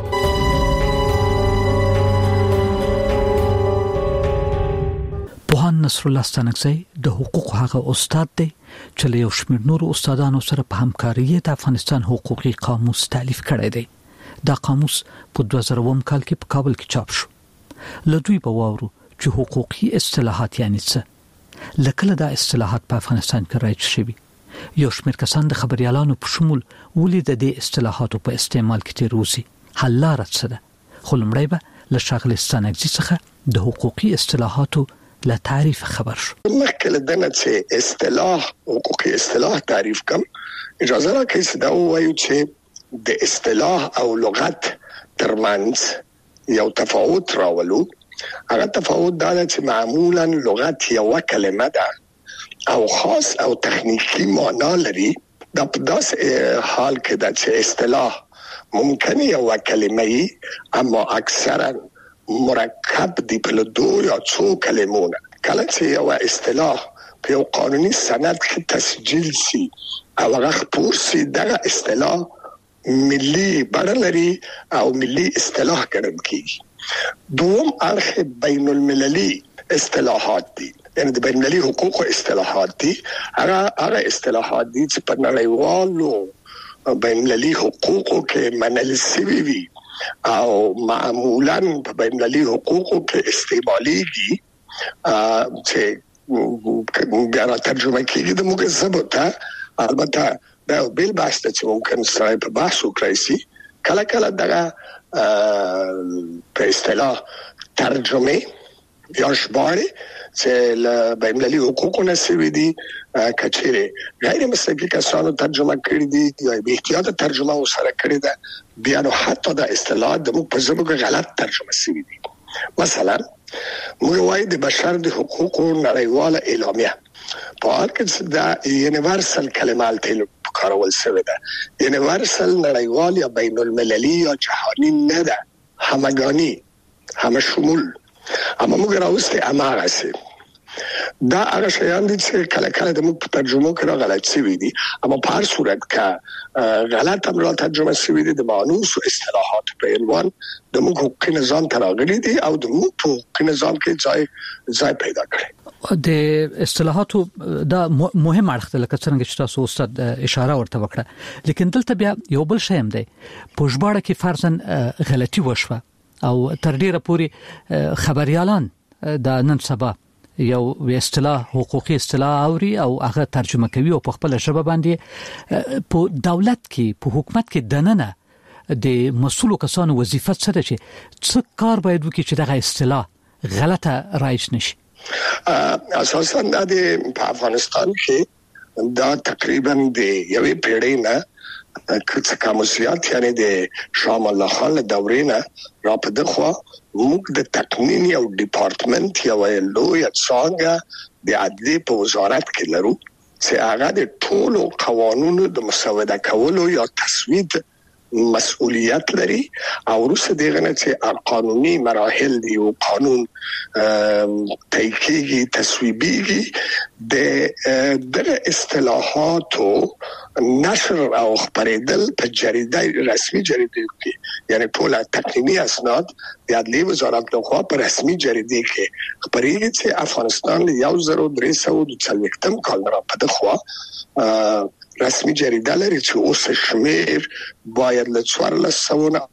پوهان نصر الله ستانکزي د حقوق هغه استاد دی چې له یو شمېر نورو استادانو سره په همکاري د افغانستان حقوقي قاموس تالیف کړی دی. دا قاموس په دوه زره اووه کال کې په کابل کې چاپ شو. له دوی په واورو چې حقوقي اصطلاحات یعنی څه لکه دا اصطلاحات په افغانستان کې رایج شوي. یو شمېر کسان د خبريالانو په شمول ولې د دې اصطلاحاتو په استعمال کې تیروزي حل لاره څه ده. خو لمړی به له شاغل ستانکزي څخه د حقوقي اصطلاحاتو له تعریف خبر شو. مخکې له دنه چې اصطلاح حقوقي اصطلاح تعریف کوم اجازه راکړئ چې دا ووایو چې د اصطلاح او لغت ترمنځ یو تفاوت راولو. هغه تفاوت دا چې معمولا لغت یو کلمه ده او خاص او تخنیکی معنا لري. دا په داسې حال کې ده چې اصطلاح ممکن یو کلمه ای اما اکثرا مرکب دی په دو یا څو کلمونه. کله چې یو اصطلاح په یو قانوني سند کې تسجیل شي او هغه خپور شي دغه اصطلاح ملي بڼه لري او ملي اصطلاح ګڼل کیږي. دوم اړخ بین المللي اصطلاحات دي یعنی د بین المللي حقوق او اصطلاحات دي. هغه هغه اصطلاحات دي چې په نړیوالو بین المللي حقوقو کې منل شوي وي او معمولا په بین المللي حقوقو کې استعماليږي چې ګره ترجمه کیږي د موږ ثبوته. البته دا بل بحث چې ممکن سره په بحث وکړي سي کله کله دغه په اصطلاح ترجمه یا شباره چې له بین المللي حقوقو نه سوي دي کچېره غیر مسلکي کسانو ترجمه کړی دي یا به احتیاط ترجمه وسره کړی ده بیا نو حتی د اصطلاح د موږ په ژبه کې غلط ترجمه سوي دي. مثلا موږ وایو د بشر د حقوقو نړیواله اعلامیه په حال کې دا یونیورسل کلمه تل کارول شوی ده. یونیورسل نړیوال یا بین المللي یا جهانی نه ده، همگانی همه شمول. اما موږ راوستي اماغه سي دا هغه شیان دي چې کله کله د موږ ترجمه کړه غلط شوی دي، اما په هر صورت کې غلط امر ترجمه شوی دي د مانوس او اصطلاحات په عنوان د موږ حقوقي نظام تراغلي دي او د موږ په حقوقي نظام کې ځای ځای پیدا کړي. د اصطلاحاتو دا مهم اړخ ده لکه څنګه چې تاسو استاد اشاره ورته وکړه، لیکن دلته بیا یو بل شی هم دی. په ژباړه کې فرضاً غلطي وشوه او تر ډیره پورې خبريالان د نن سبا یو اصطلاح حقوقي اصطلاح اوري او هغه ترجمه کوي او په خپل ژبه باندې په دولت کې په حکومت کې دننه د مسؤلو کسانو وظیفه څه ده چې څه کار باید وکړي چې دغه اصطلاح غلطه رایج نشي. اساسا د افغانستان کې دا تقریبا د یوې پیړۍ نه کڅ کموسیات یعنی د شاه الله خان له دورې نه را په دغه موږ د تقنین یو ډپارټمنټ یو لوی څنګه د عدلي په وزارت کې لرو چې هغه د ټولو قوانینو د مسوده کولو یا تصویب مسؤلیت لري او وروسته دغه نه چې قانوني مراحل دی او قانون تاییدي تصویبيږي د دغه اصطلاحاتو نشر او خبرېدل په جریده رسمي جریده کې یعنی ټول تقنینی اسناد د عدلیه وزارت لخوا په رسمي جریده کې خبرېږي چې افغانستان له یو زر درې سوه دوه څلوېښتم کال را په دغه رسمي جریده لري چې اوس شمیر باید له څوارلس سوه نه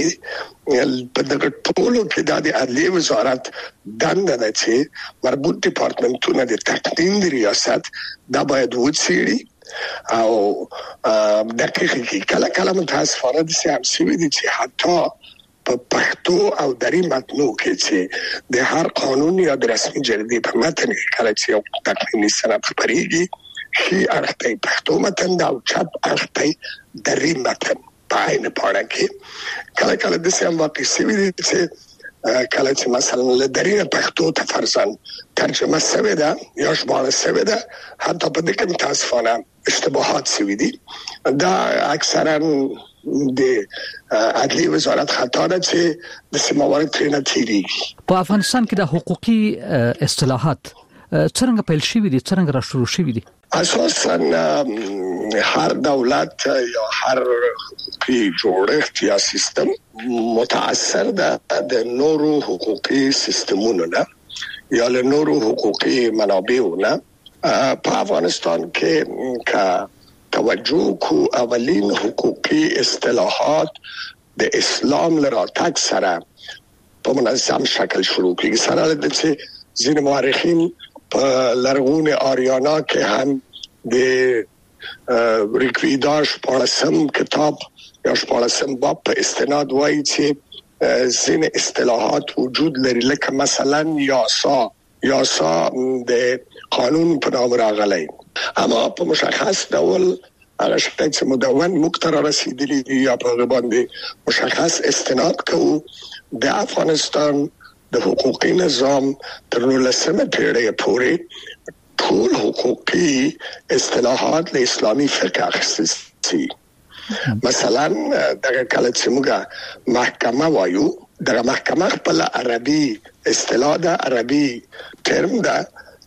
په دغه ټولو کې د عدلیه وزارت دنده ده چې مربوط ډپارټمنټونه د تقنین د ریاست دا باید وڅېړي او دقیق کله کله متاسفانه د سیاسي دي چې حتی په پښتو او دري متنو کې چې د هر قانون یا د رسمي جریده په متن کې کله چې یو تقنیني سند خبرېږي شي ارته پښتو متن دا او چپ ارته دري متن په نه پاره کې کله کله د سیم واقع سوي دي چې کله چې مثلا له دري پښتو ته فرضاً ترجمه سوي ده یا شمال سوي ده حتی په دې کې متاسفانه اشتباهات سوي دي دا اکثرا د عدلیه وزارت خطا ده چې د سیموارد ترینه تیریږي په افغانستان کې د حقوقي اصطلاحات څنګه پیل شوي دي څنګه را شروع شوي دي اساسا هر دولت یا هر حقوقي جوړښت یا سیستم متاثر ده د نورو حقوقي سیستمونو نه یا له نورو حقوقي منابعو نه په افغانستان کې کا توجه کو اولین حقوقي اصطلاحات د اسلام لراتک سره په منظم شکل شروع کیږي سره د چې ځینې مورخین په لرغوني آریانا کې هم د ریکویداش پالسم کتاب یا پالسم باب په استناد وایي چې ځینې اصطلاحات وجود لري لکه مثلا یاسا یاسا د قانون په نام راغلی اما په مشخص ډول هغه شپږ چې مدون مقتر رسیدلی یا په باندې مشخص استناد کوو د افغانستان د حقوقي نظام تر نولسمه پیړۍ پورې ټول حقوقي اصطلاحات له اسلامي فقه اخیستل شي مثلا دغه کله چې موږ محکمه وایو دغه محکمه خپل عربي اصطلاح ده عربي ترم ده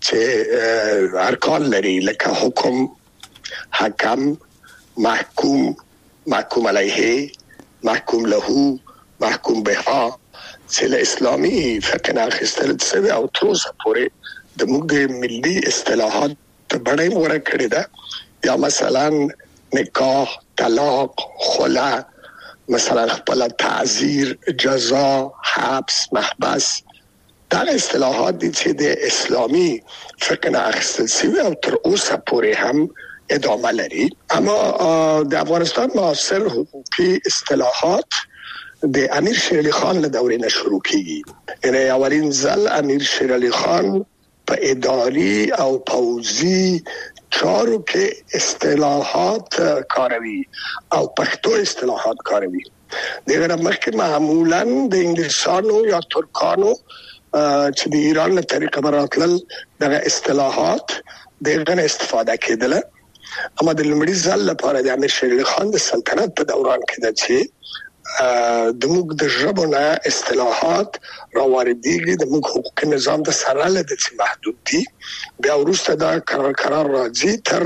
چې ارکان لري لکه حکم حکم محکوم محکوم علیه محکوم له محکوم بها چې له اسلامي فقه نه اخیستل شوی او تر اوسه پورې د موږ د ملي اصطلاحات په بڼه مورا کړی ده یا مثلا نکاح طلاق خلع مثلا خپل تعزیر جزا حبس محبس دا اصطلاحات دي چې د اسلامي فقه نه اخیستل شوی او تر اوسه پورې هم ادامه لري اما د افغانستان معاصر حقوقي اصطلاحات د امیر شیر علي خان له دورې نه شروع کیږي یعنی اولین ځل امیر شیر علي خان په اداري او پوځي چارو کې اصطلاحات کاروي او پښتو اصطلاحات کاروي دغه مخکې معمولا د انګلیسانو یا ترکانو چې د ایران له طریقه براتل دغه اصطلاحات دغه استفاده کېدله اما د لومړي ځل لپاره د امیر شیر علي خان د سلطنت په دوران کې د چې د موږ د ژبو نه اصطلاحات راوړديږي د موږ حقوقي نظام د سره له د محدود دي بیا وروسته دا قرار قرار راځي تر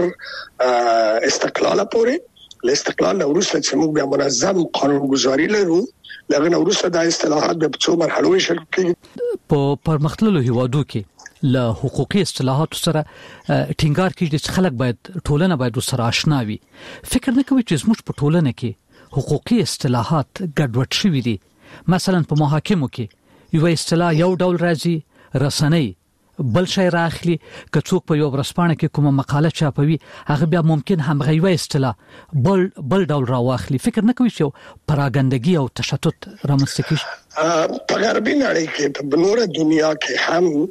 استقلال پورې له استقلال وروسته چې موږ بیا منظم قانونګذاري لرو لغه وروسته د اصطلاحات په څو مرحلو ویشل کېږي په پرمختللو هیوادو کې له حقوقي اصطلاحات سره ټینګار کیږي چې خلک باید ټولنه باید سره آشنا وي فکر نه کوي چې زموږ په ټولنه کې حقوقي اصطلاحات ګډوډ شوي دي مثلا په محاکمو کې یو اصطلاح یو ډول راځي رسنۍ بل شي راخلي که څوک په یو ورسپانه کې کومه مقاله چاپوي هغه بیا ممکن هم غوي اصطلاح بل بل ډول راواخلي فکر نه کوي چې پراګندګي او تشتت رامنځته کیږي په غربي نړۍ کې په بنوره دنیا کې هم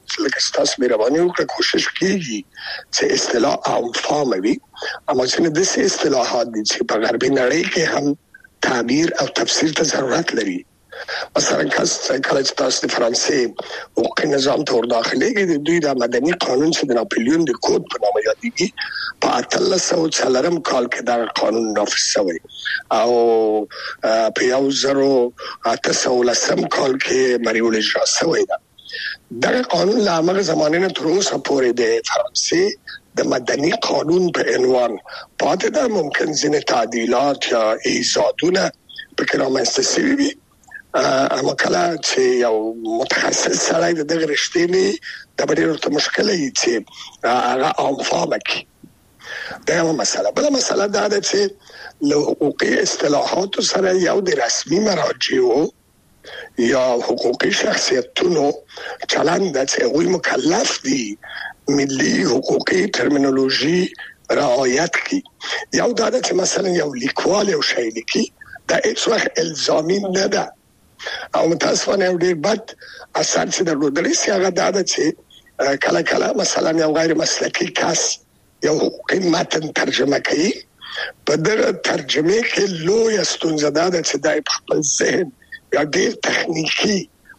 لکه تاسو مهرباني وکړه کوشش کیږي چې اصطلاح عام فهم وي اما چې د سه اصطلاحات دي چې په غربي نړۍ کې هم تعبیر او تفسیر ته ضرورت لري. مثلا کله چې تاسو د فرانسې حقوقي نظام ته ور داخليږي د دوی د مدني قانون چې د ناپلیون د کوډ په نامه یادېږي په اتلس سوه څلورم کال کې دا قانون نافذ شوی او په یو زرو اته سوه لسم کال کې مریول اجرا شوی دا. دا قانون لا هغه زمانه نه تر اوسه پورې د فرانسې د مدني قانون په عنوان پاتې ده. ممکن ځینې تعدیلات یا ایجادونه په رامنځته شوي وي اما کله چې یو متخصص سړی د دغه رښتینی د ډېرو ته مشکل یې چې هغه عام فهم کړي. دا یو مسله. بل مسله دا ده چې له حقوقي اصطلاحات سره یو د رسمي مراجعو یا حقوقي شخصیتونو چلند ده چې هغوی مکلف دي ملي حقوقي ترمینولوژي رعایت کړي. یو دا ده چې مثلا یو لیکوال یو شی لیکي دا هیڅ وخت الزامي نه ده او متاسفانه یو ډیر بد اثر چې درلودلی سي هغه دا ده چې کله کله مثلا یو غیر مسلکی کس یو حقوقي متن ترجمه کوي په دغه ترجمه کې لوی ستونزه ده چې دای په خپل ذهن یا ډیر تخنیکی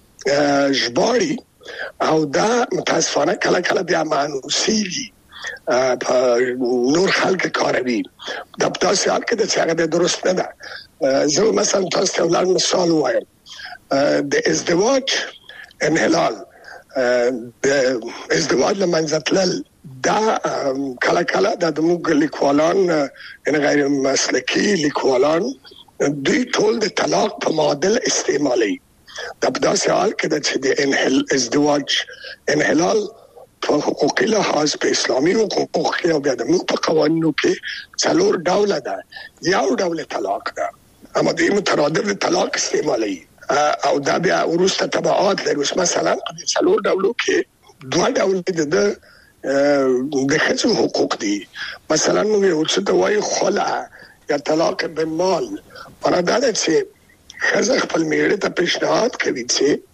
ژباړي او دا متاسفانه کله کله بیا مانوسیږي په نور خلک کاروي. دا په تاسو حال کې د څنګه درست نه ده. زه مثلا تاسو ته ولر مثال وایم د ازدواج انحلال د ازدواج لمنځه تلل دا کله کله د موږ لیکوالان ان غیر مسلکی لیکوالان دوی ټول د طلاق په معادل استعمالي. دا په داسې حال کې د د انحل ازدواج انحلال په حقوقي لحاظ په اسلامي حقوقو کې او بیا د موږ په قوانینو کې څلور ډول ده. یو ډول طلاق ده اما د مترادف طلاق استعمالي او دا بیا ورسته تبعات لري. مثلا د څلور ډولو کې دوه ډول د د خصو حقوق دي. مثلا موږ یو څه ته وایي خلع یا طلاق بالمال. پر دا ده چې خزه خپل میړه ته پیشنهاد کوي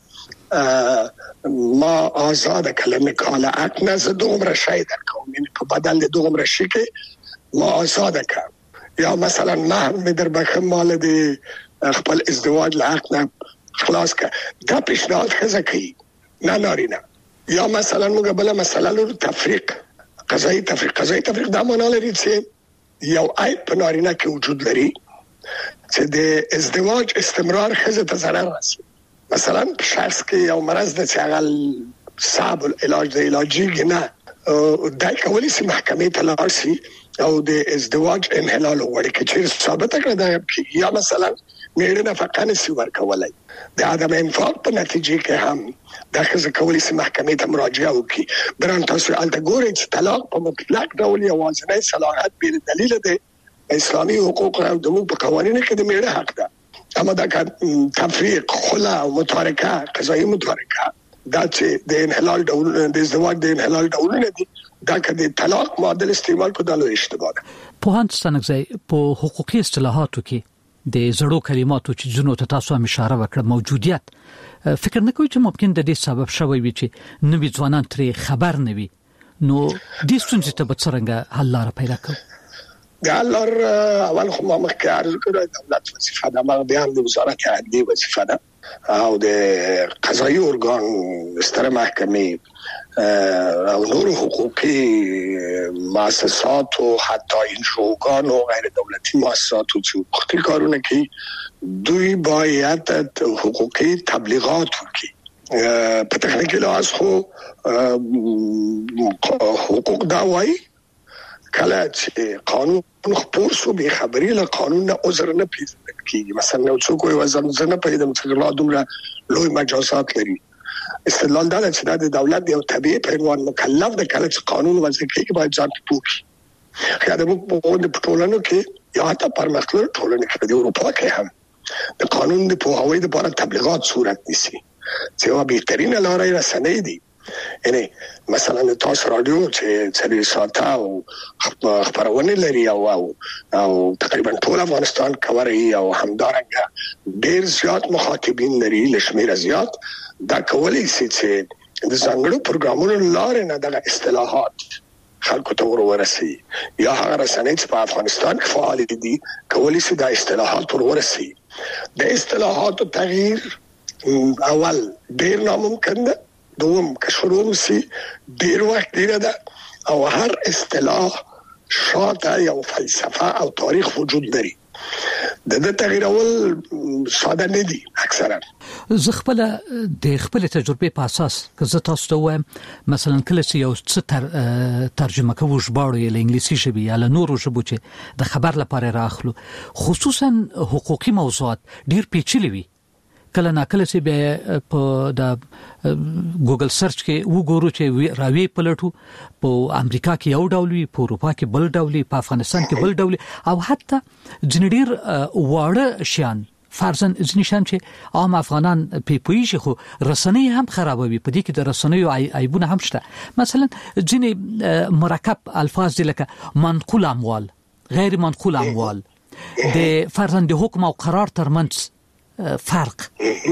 چې ما آزاد کلمه کاله اکنه زه دومره شای درکوم یعنی په بدل د دومره شي کې ما آزاد کړم یا مثلا مهر می در بخم مال دی خپل ازدواج لحق نه خلاص که. دا پیشنهاد خزه کوي نه نارینه. یا مثلا موږ بل مسله لرو تفریق قضایی تفریق. قضایی تفریق دا معنا لري چې یو عیب په نارینه کې وجود لري چې د ازدواج استمرار خزه ته ضرر رسي. مثلا شخص کې یو مرض د څنګه صعب العلاج د علاجي نه دا کولی سي محکمې ته لاړ شي او د ازدواج انحلال وړي چې ثابت کړه دا یا مثلا میړه نفقه نشي ورکولای د عدم انفاق په نتیجه کې هم دا څه کولی سي محکمې ته مراجعه وکړي. بران تاسو الته ګورئ چې طلاق په مطلق ډول یوازینی صلاحیت بل دلیل دی اسلامي حقوق او د موږ په قوانینو کې د میړه حق ده. اما دا تفریق خلع او متارکه قضایی متارکه دا چې د انحلال ډول د ازدواج د انحلال ډولونه دي دا کله طلاق معادل استعمال کو دالو اشتباه ده. په هند څنګه په حقوقي اصطلاحاتو کې د زړو کلماتو چې جنو ته تاسو هم اشاره وکړه موجودیت فکر نه کوي چې ممکن د دې سبب شوی وي چې نوې ځوانان ترې خبر نه وي نو د ستونزې ته به څنګه حل لاره پیدا کړو؟ دا لار اول خو ما مخکې عرض کړو دولت وظیفه ده ما بیان د وزارت عدلیه وظیفه ده او د قضایي ارګان ستر محکمې او نور حقوقي مؤسسات او حتی انجوګان او غیر دولتي مؤسسات چې حقوقي کارونه کوي دوی باید حقوقي تبلیغات وکړي. په تخنیکی لحاظ خو حقوق دا وایي کله چې قانون خپور شو به خبري له قانون نه عذر نه پیژندل کیږي. مثلا نو څوک وي وزن نه پیدا چې لا دومره لوی مجازات لري. استدلال دا چې د دولت یو طبيعي پیروان مکلف د کله چې قانون وضع کوي باید ځان پوښي. خیال مو په د ټولنو کې یا حتی پرمختللو ټولنو کې د اروپا کې هم د قانون د پوهاوی لپاره تبلیغات صورت نیسي چې یو بهترین لارې رسنۍ دي. یعنی مثلا تاسو رادیو چې څلور ساعته او خبرونه لري او او تقریبا ټول افغانستان کوي او همدارنګه ډیر زیات مخاطبین لري لشمیر زیات دا کولی شي چې د څنګهړو پروګرامونو لارې نه د اصطلاحات خلکو ته ورورسي یا هغه رسنۍ چې په افغانستان کې فعال دي کولی شي د اصطلاحات ورورسي. د اصطلاحات تغییر اول ډیر ناممکن ده، دوم که شروع وشي ډیر وخت ډیر ده، او هر اصطلاح شاته یو فلسفه او تاریخ وجود لري. د دې تغیرول ساده نه دي. اکثرا زه خپل د خپل تجربه په اساس که زه تاسو ته وایم مثلا کله چې یو څه تر ترجمه کوو ژباړو یا انګلیسي ژبه یا نورو ژبو چې د خبر لپاره راخلو، خصوصا حقوقي موضوعات ډیر پیچلي وي. کله ناکله چې به په د ګوګل سرچ کې وګورو چې راوي پلټو په امریکا کې یو ډول وي، په اروپا کې بل ډول وي، په افغانستان کې بل ډول، او حتی جنډیر واړه شیان فرضاً ځینې شیان چې عام افغانان په پویږي خو رسنۍ هم خرابوي. په دې کې د رسنیو عیبونه هم شته. مثلا ځینې مرکب الفاظ دي لکه منقول اموال، غیر منقول اموال، د فرضاً د حکم او قرار ترمنځ فرق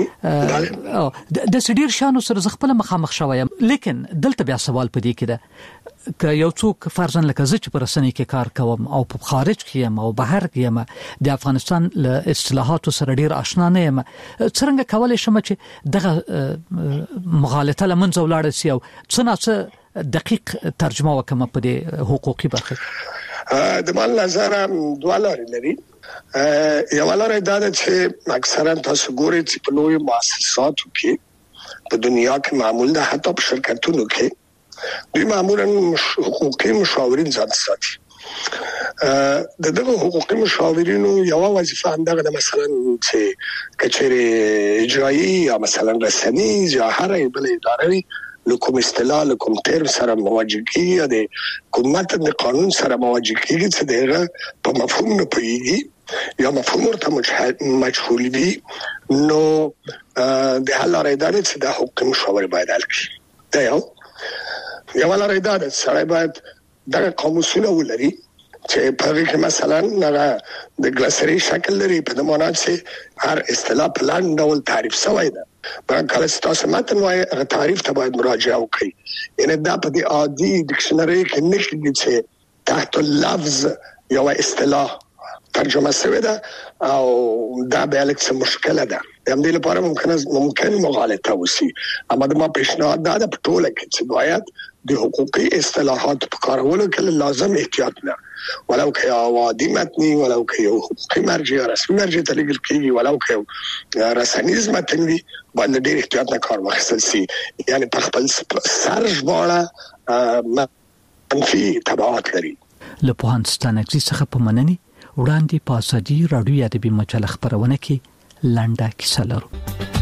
د سړي شانو سره زغپل مخامخ شوایم. لیکن دلته بیا سوال پدې کې ده که یو څوک فرضاً لکه زه چې پر رسنۍ کې کار کوم او په خارج کې یم او بهر کې یم، د افغانستان له اصطلاحاتو سره ډیر آشنا نه یم، څنګه کولای شم چې دغه مغالطه لمنځه ولاړ شي او څه نه دقیق ترجمه وکم په دې حقوقي برخه؟ د مال نظر دوه لارې لري. یو لاره دا ده چې اکثرا تاسو ګورئ چې په لوی مؤسساتو کې په دنیا کې معمول ده، حتی په شرکتونو کې دوی معمولا حقوقي مشاورین ځان ساتي. د دغه حقوقي مشاورینو یو وظیفه همدغه ده، مثلا چې کچېره اجرایی یا مثلا رسنۍ یا هر بل ادارې لکم اصطلاح لکم ترم سره مواجه کیږي یا د کوم متن د قانون سره مواجه کیږي چې دغه په مفهوم نه پوهیږي یا مفهوم ورته مجهول وي، نو د حل لارې دا ده چې د حقوقي مشاور باید حل کړي. دا یو یو لارې دا ده چې سړی باید دغه قاموسونه ولري چې په هغه کې مثلا هغه د ګلاسري شکل لري، په دې معنی چې هر اصطلاح په لاندې ډول تعریف شوی ده. بلکې کله چې تاسو متن وایي هغه تعریف ته باید مراجعه وکړئ. یعنی دا په دې عادي ډکشنری کې نشي چې تحت اللفظ یو اصطلاح ترجمه شوی ده او دا به الکس مشکله ده. هم دې لپاره ممکن ممکن مغالطه وشي. اما د ما پیشنهاد دا د ټوله کې چې باید د حقوقي اصطلاحات په کارولو کې لازم احتیاط نه، ولو که عادي متني، ولو که یو حقوقي مرجع رسمي مرجع ته لګل کیږي، ولو که رسنیز متن وي، باید ډېر احتیاط نه کار واخیستل شي. یعنی په خپل سر ژباړه منفي تبعات لري. له پوهنتون څخه په مننې وړاندې په ازادي راډیو ادبي مجله خبرونه کې لنډه کیسه لرو.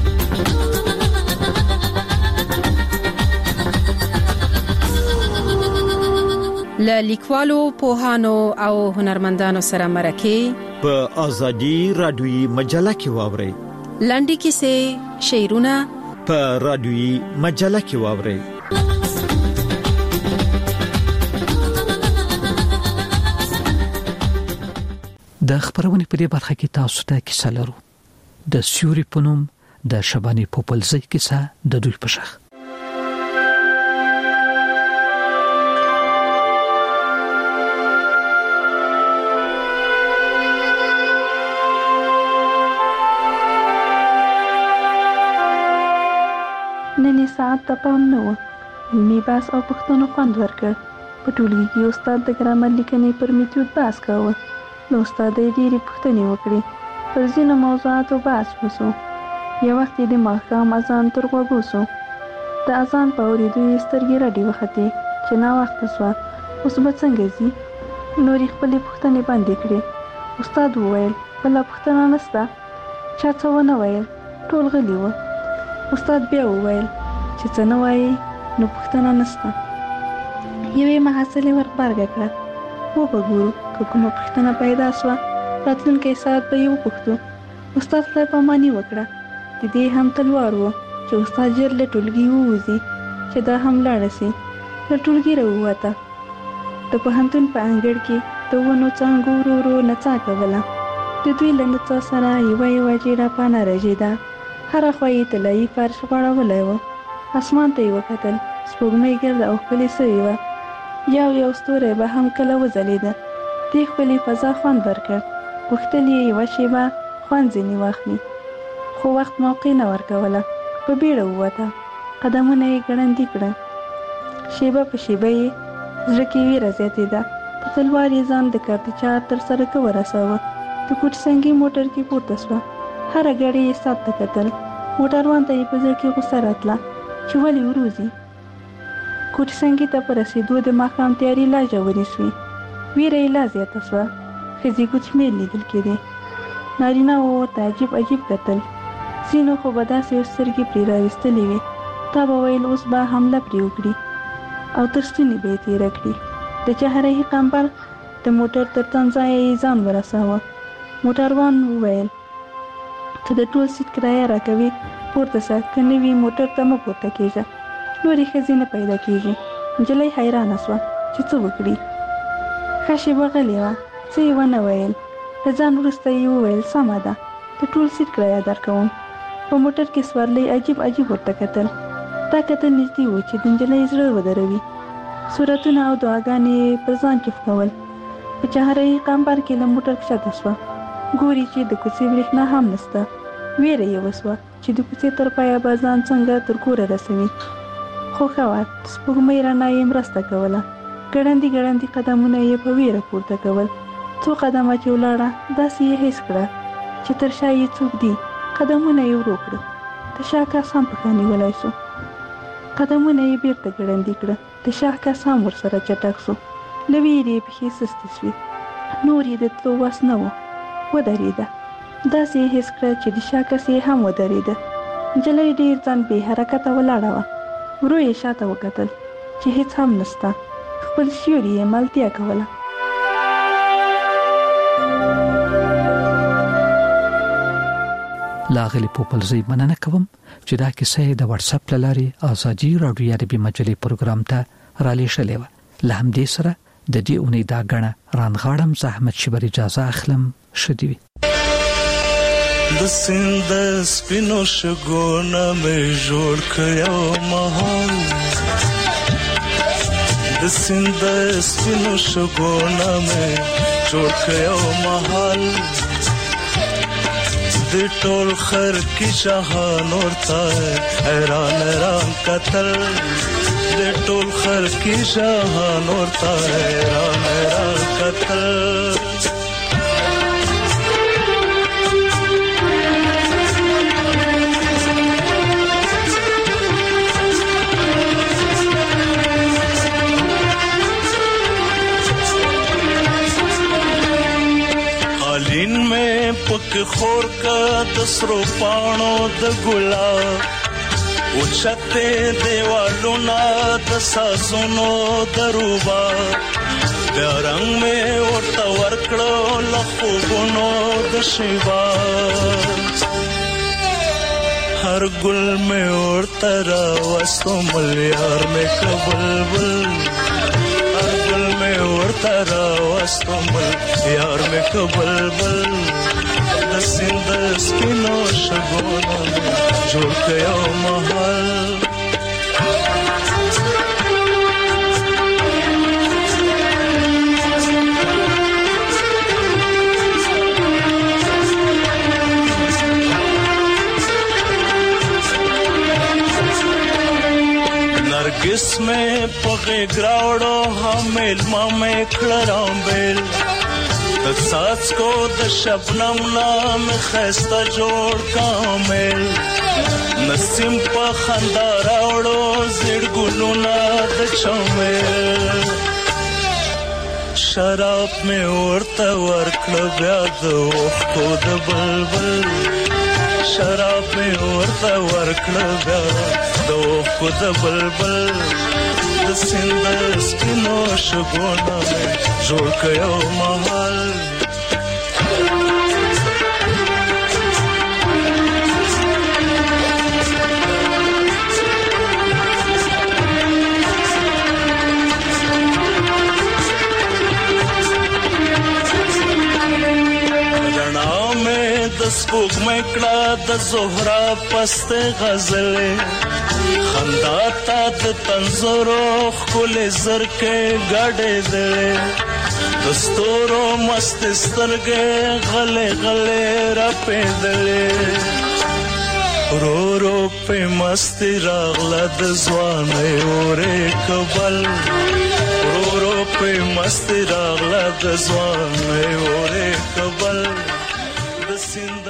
له لیکوالو، پوهانو او هنرمندانو سره مرکه په ازادي راډیوي مجله کې واوري. لنډي کیسې، شعرونه په راډیوي مجله کې واوري. د خبرونه په دې برخه کې تاسو ته کیسه لرو. د سیوري پونم د شباني پوپلزی کیسه د دوی په شخ. نن ساعت ته پام نه و. علمي بحث او پښتنو خوند ورکړ. په ټولګي کې استاد د ګرامر لیکنې پر میتود بحث کاوه. نو استاد یې ډېرې پوښتنې وکړې. پر ځینو موضوعاتو بحث وشو. یو وخت یې د ماښام اذان تر غوږو شو. د اذان په اورېدو یې سترګې رډې وختې چې ناوخته شوه. اوس به څنګه ځي؟ نورې خپلې پوښتنې بندې کړې. استاد وویل بله پوښتنه نشته. چا څه ونه ویل، ټول غلي وو. استاد بیا وویل چې څه نه وایي نو پوښتنه نشته. یوې محصلې ورغبرګه کړه. وګورو که کومه پوښتنه پیدا شوه راتلونکی ساعت به یې وپوښتو. استاد خدای پاماني وکړه. د دې هم تلوار و چې استاد ژر له ټولګي ووځي چې دا هم لاړه شي. له ټولګي راووته. د پوهنتون په انګړ کې د ونو څانګو ورو ورو نڅا کوله. د دوی له نڅا سره یوه یوه جیړه پاڼه رژېده. هره خوا یې طلایي فرش غوړولی و. اسمان ته یې وکتل. سپوږمۍ ګرده او ښکلې سوې وه. یو یو ستوری به هم کله وځلېده. دې ښکلې فضا خوند ورکړ. غوښتل یې یوه شېبه خوند ځینې واخلي، خو وخت موقع نه ورکوله. په بیړه ووته. قدمونه یې ګړندي کړه. شېبه په شېبه یې زړه کې ویره زیاتېده. په تلوار یې ځان د کارتچار تر سړکه ورساوه. د کوټسنګي موټر کې پورته سوه. هره ګړۍ یې ساعت ته کتل. موټروان ته یې په زړه کې غوسه راتله چې ولې وروځي. کوټسنګي ته په رسېدو د ماښام تیاري لا ژورې سوې. ویره یې لا زیاته سوه. ښځې ګوتشمېر لیدل کېدې. نارینه وو ورته عجیب عجیب کتل. ځینو خو به داسې سترګې پرې راویستلې وې تا به ویل اوس به حمله پرې وکړي او تر ستوني به یې تېره کړي. د چهرهي قمبر د موټر تر تمځایه یې ځان ورساوه. موټروان وویل که د ټول سیټ کرایه راکوي پورته سه، که نه وي موټر ته مه پورته کېږه. نورې ښځې نه پیدا کېږي. نجلۍ حیرانه سوه چې څه وکړي. ښه شېبه غلې وه. څه یې ونه ویل. له ځان وروسته یې وویل سمه ده، د ټول سیټ کرایه درکوم. په موټر کې سورلۍ عجیب عجیب ورته کتل. دا کتل نږدې و چې د نجلۍ زړه ودروي. صورتونه او دعاګانې پر ځان چف کول. په چهرهي قمبر کې له موټر کښته سوه. ګوري چې د کوڅې برېښنا هم نسته. ویره یې وسوه چې د کوڅې تر پایه به ځان څنګه تر کوره رسوي. خو ښه وه، سپوږمۍ رڼا یې مرسته کوله. ګړندي ګړندي قدمونه یې په ویره پورته کول. څو قدمه چې ولاړه داسې یې حس کړه چې تر شا یې څوک دي. قدمونه یې ورو کړه. د شا کس هم پښه نیولی سو. قدمونه یې بیرته ګړندي کړه. د شا کس هم ورسره چټک سو. له ویرې یې پښې سستې سوې. نور یې د تلو وس نه و. ودرېده. داسې یې حس کړه چې د شا کس یې هم ودرېده. نجلۍ ډېر ځان بې حرکته ولاړه وه. ورو یې شاته وکتل چې هېڅ هم نسته. خپل سیوري یې ملتیا کوله. لاغلی پوپلزی مننه کوم چې دا کیسه د واتس اپ لاري ازادي رادیو عربي مجلې پروګرام ته را لېږلې و. له همدې سره د دې اونۍ دا غڼه رانغاړم زحمت شبر اجازه اخلم. شدي د سیند سپینو شګونه مې جوړ کړو مهال. د سیند سپینو شګونه مې جوړ کړو مهال. د ټول خر کی شاهان ورته حیران حیران قتل. د ټول خر کی شاهان ورته حیران حیران قتل. قالین میں پک خور کا دسرو پانو د ګلاب او چته دیوالو نا د سازونو دروبا. د رنگ میں ورته ورکړو لخوبونو د شیوا. هر ګل میں ورته را وستو ملیار میں کبلبل. هر ګل میں ورته را وستو ملیار میں کبلبل. د سیند سپینو شګونه جوړ کړو مهال. नरगिस में पगे ग्रावड़ो हमेल मामे खड़राम बेल. د ساز کو د شبنم نام خسته جوړ کامل. نسیم په خندا راوړو زړ ګلونه د چمل. شراب مې ورته ورکړه بیا د وختو د بلبل. شراب مې ورته ورکړه بیا د وختو د بلبل. د سیند سپینو شګونه مې جوړ کړو مهال. رڼا مې د سپوږمۍ میکړه د زهرا پست غزل خندا تا د تنزرو خل زرکه غړې دې دستورو مست سترګې غلې غلې را پېدلې رو رو په مست راغله د ځوانې اورې کبل رو رو په مست راغله د ځوانې اورې کبل د سیند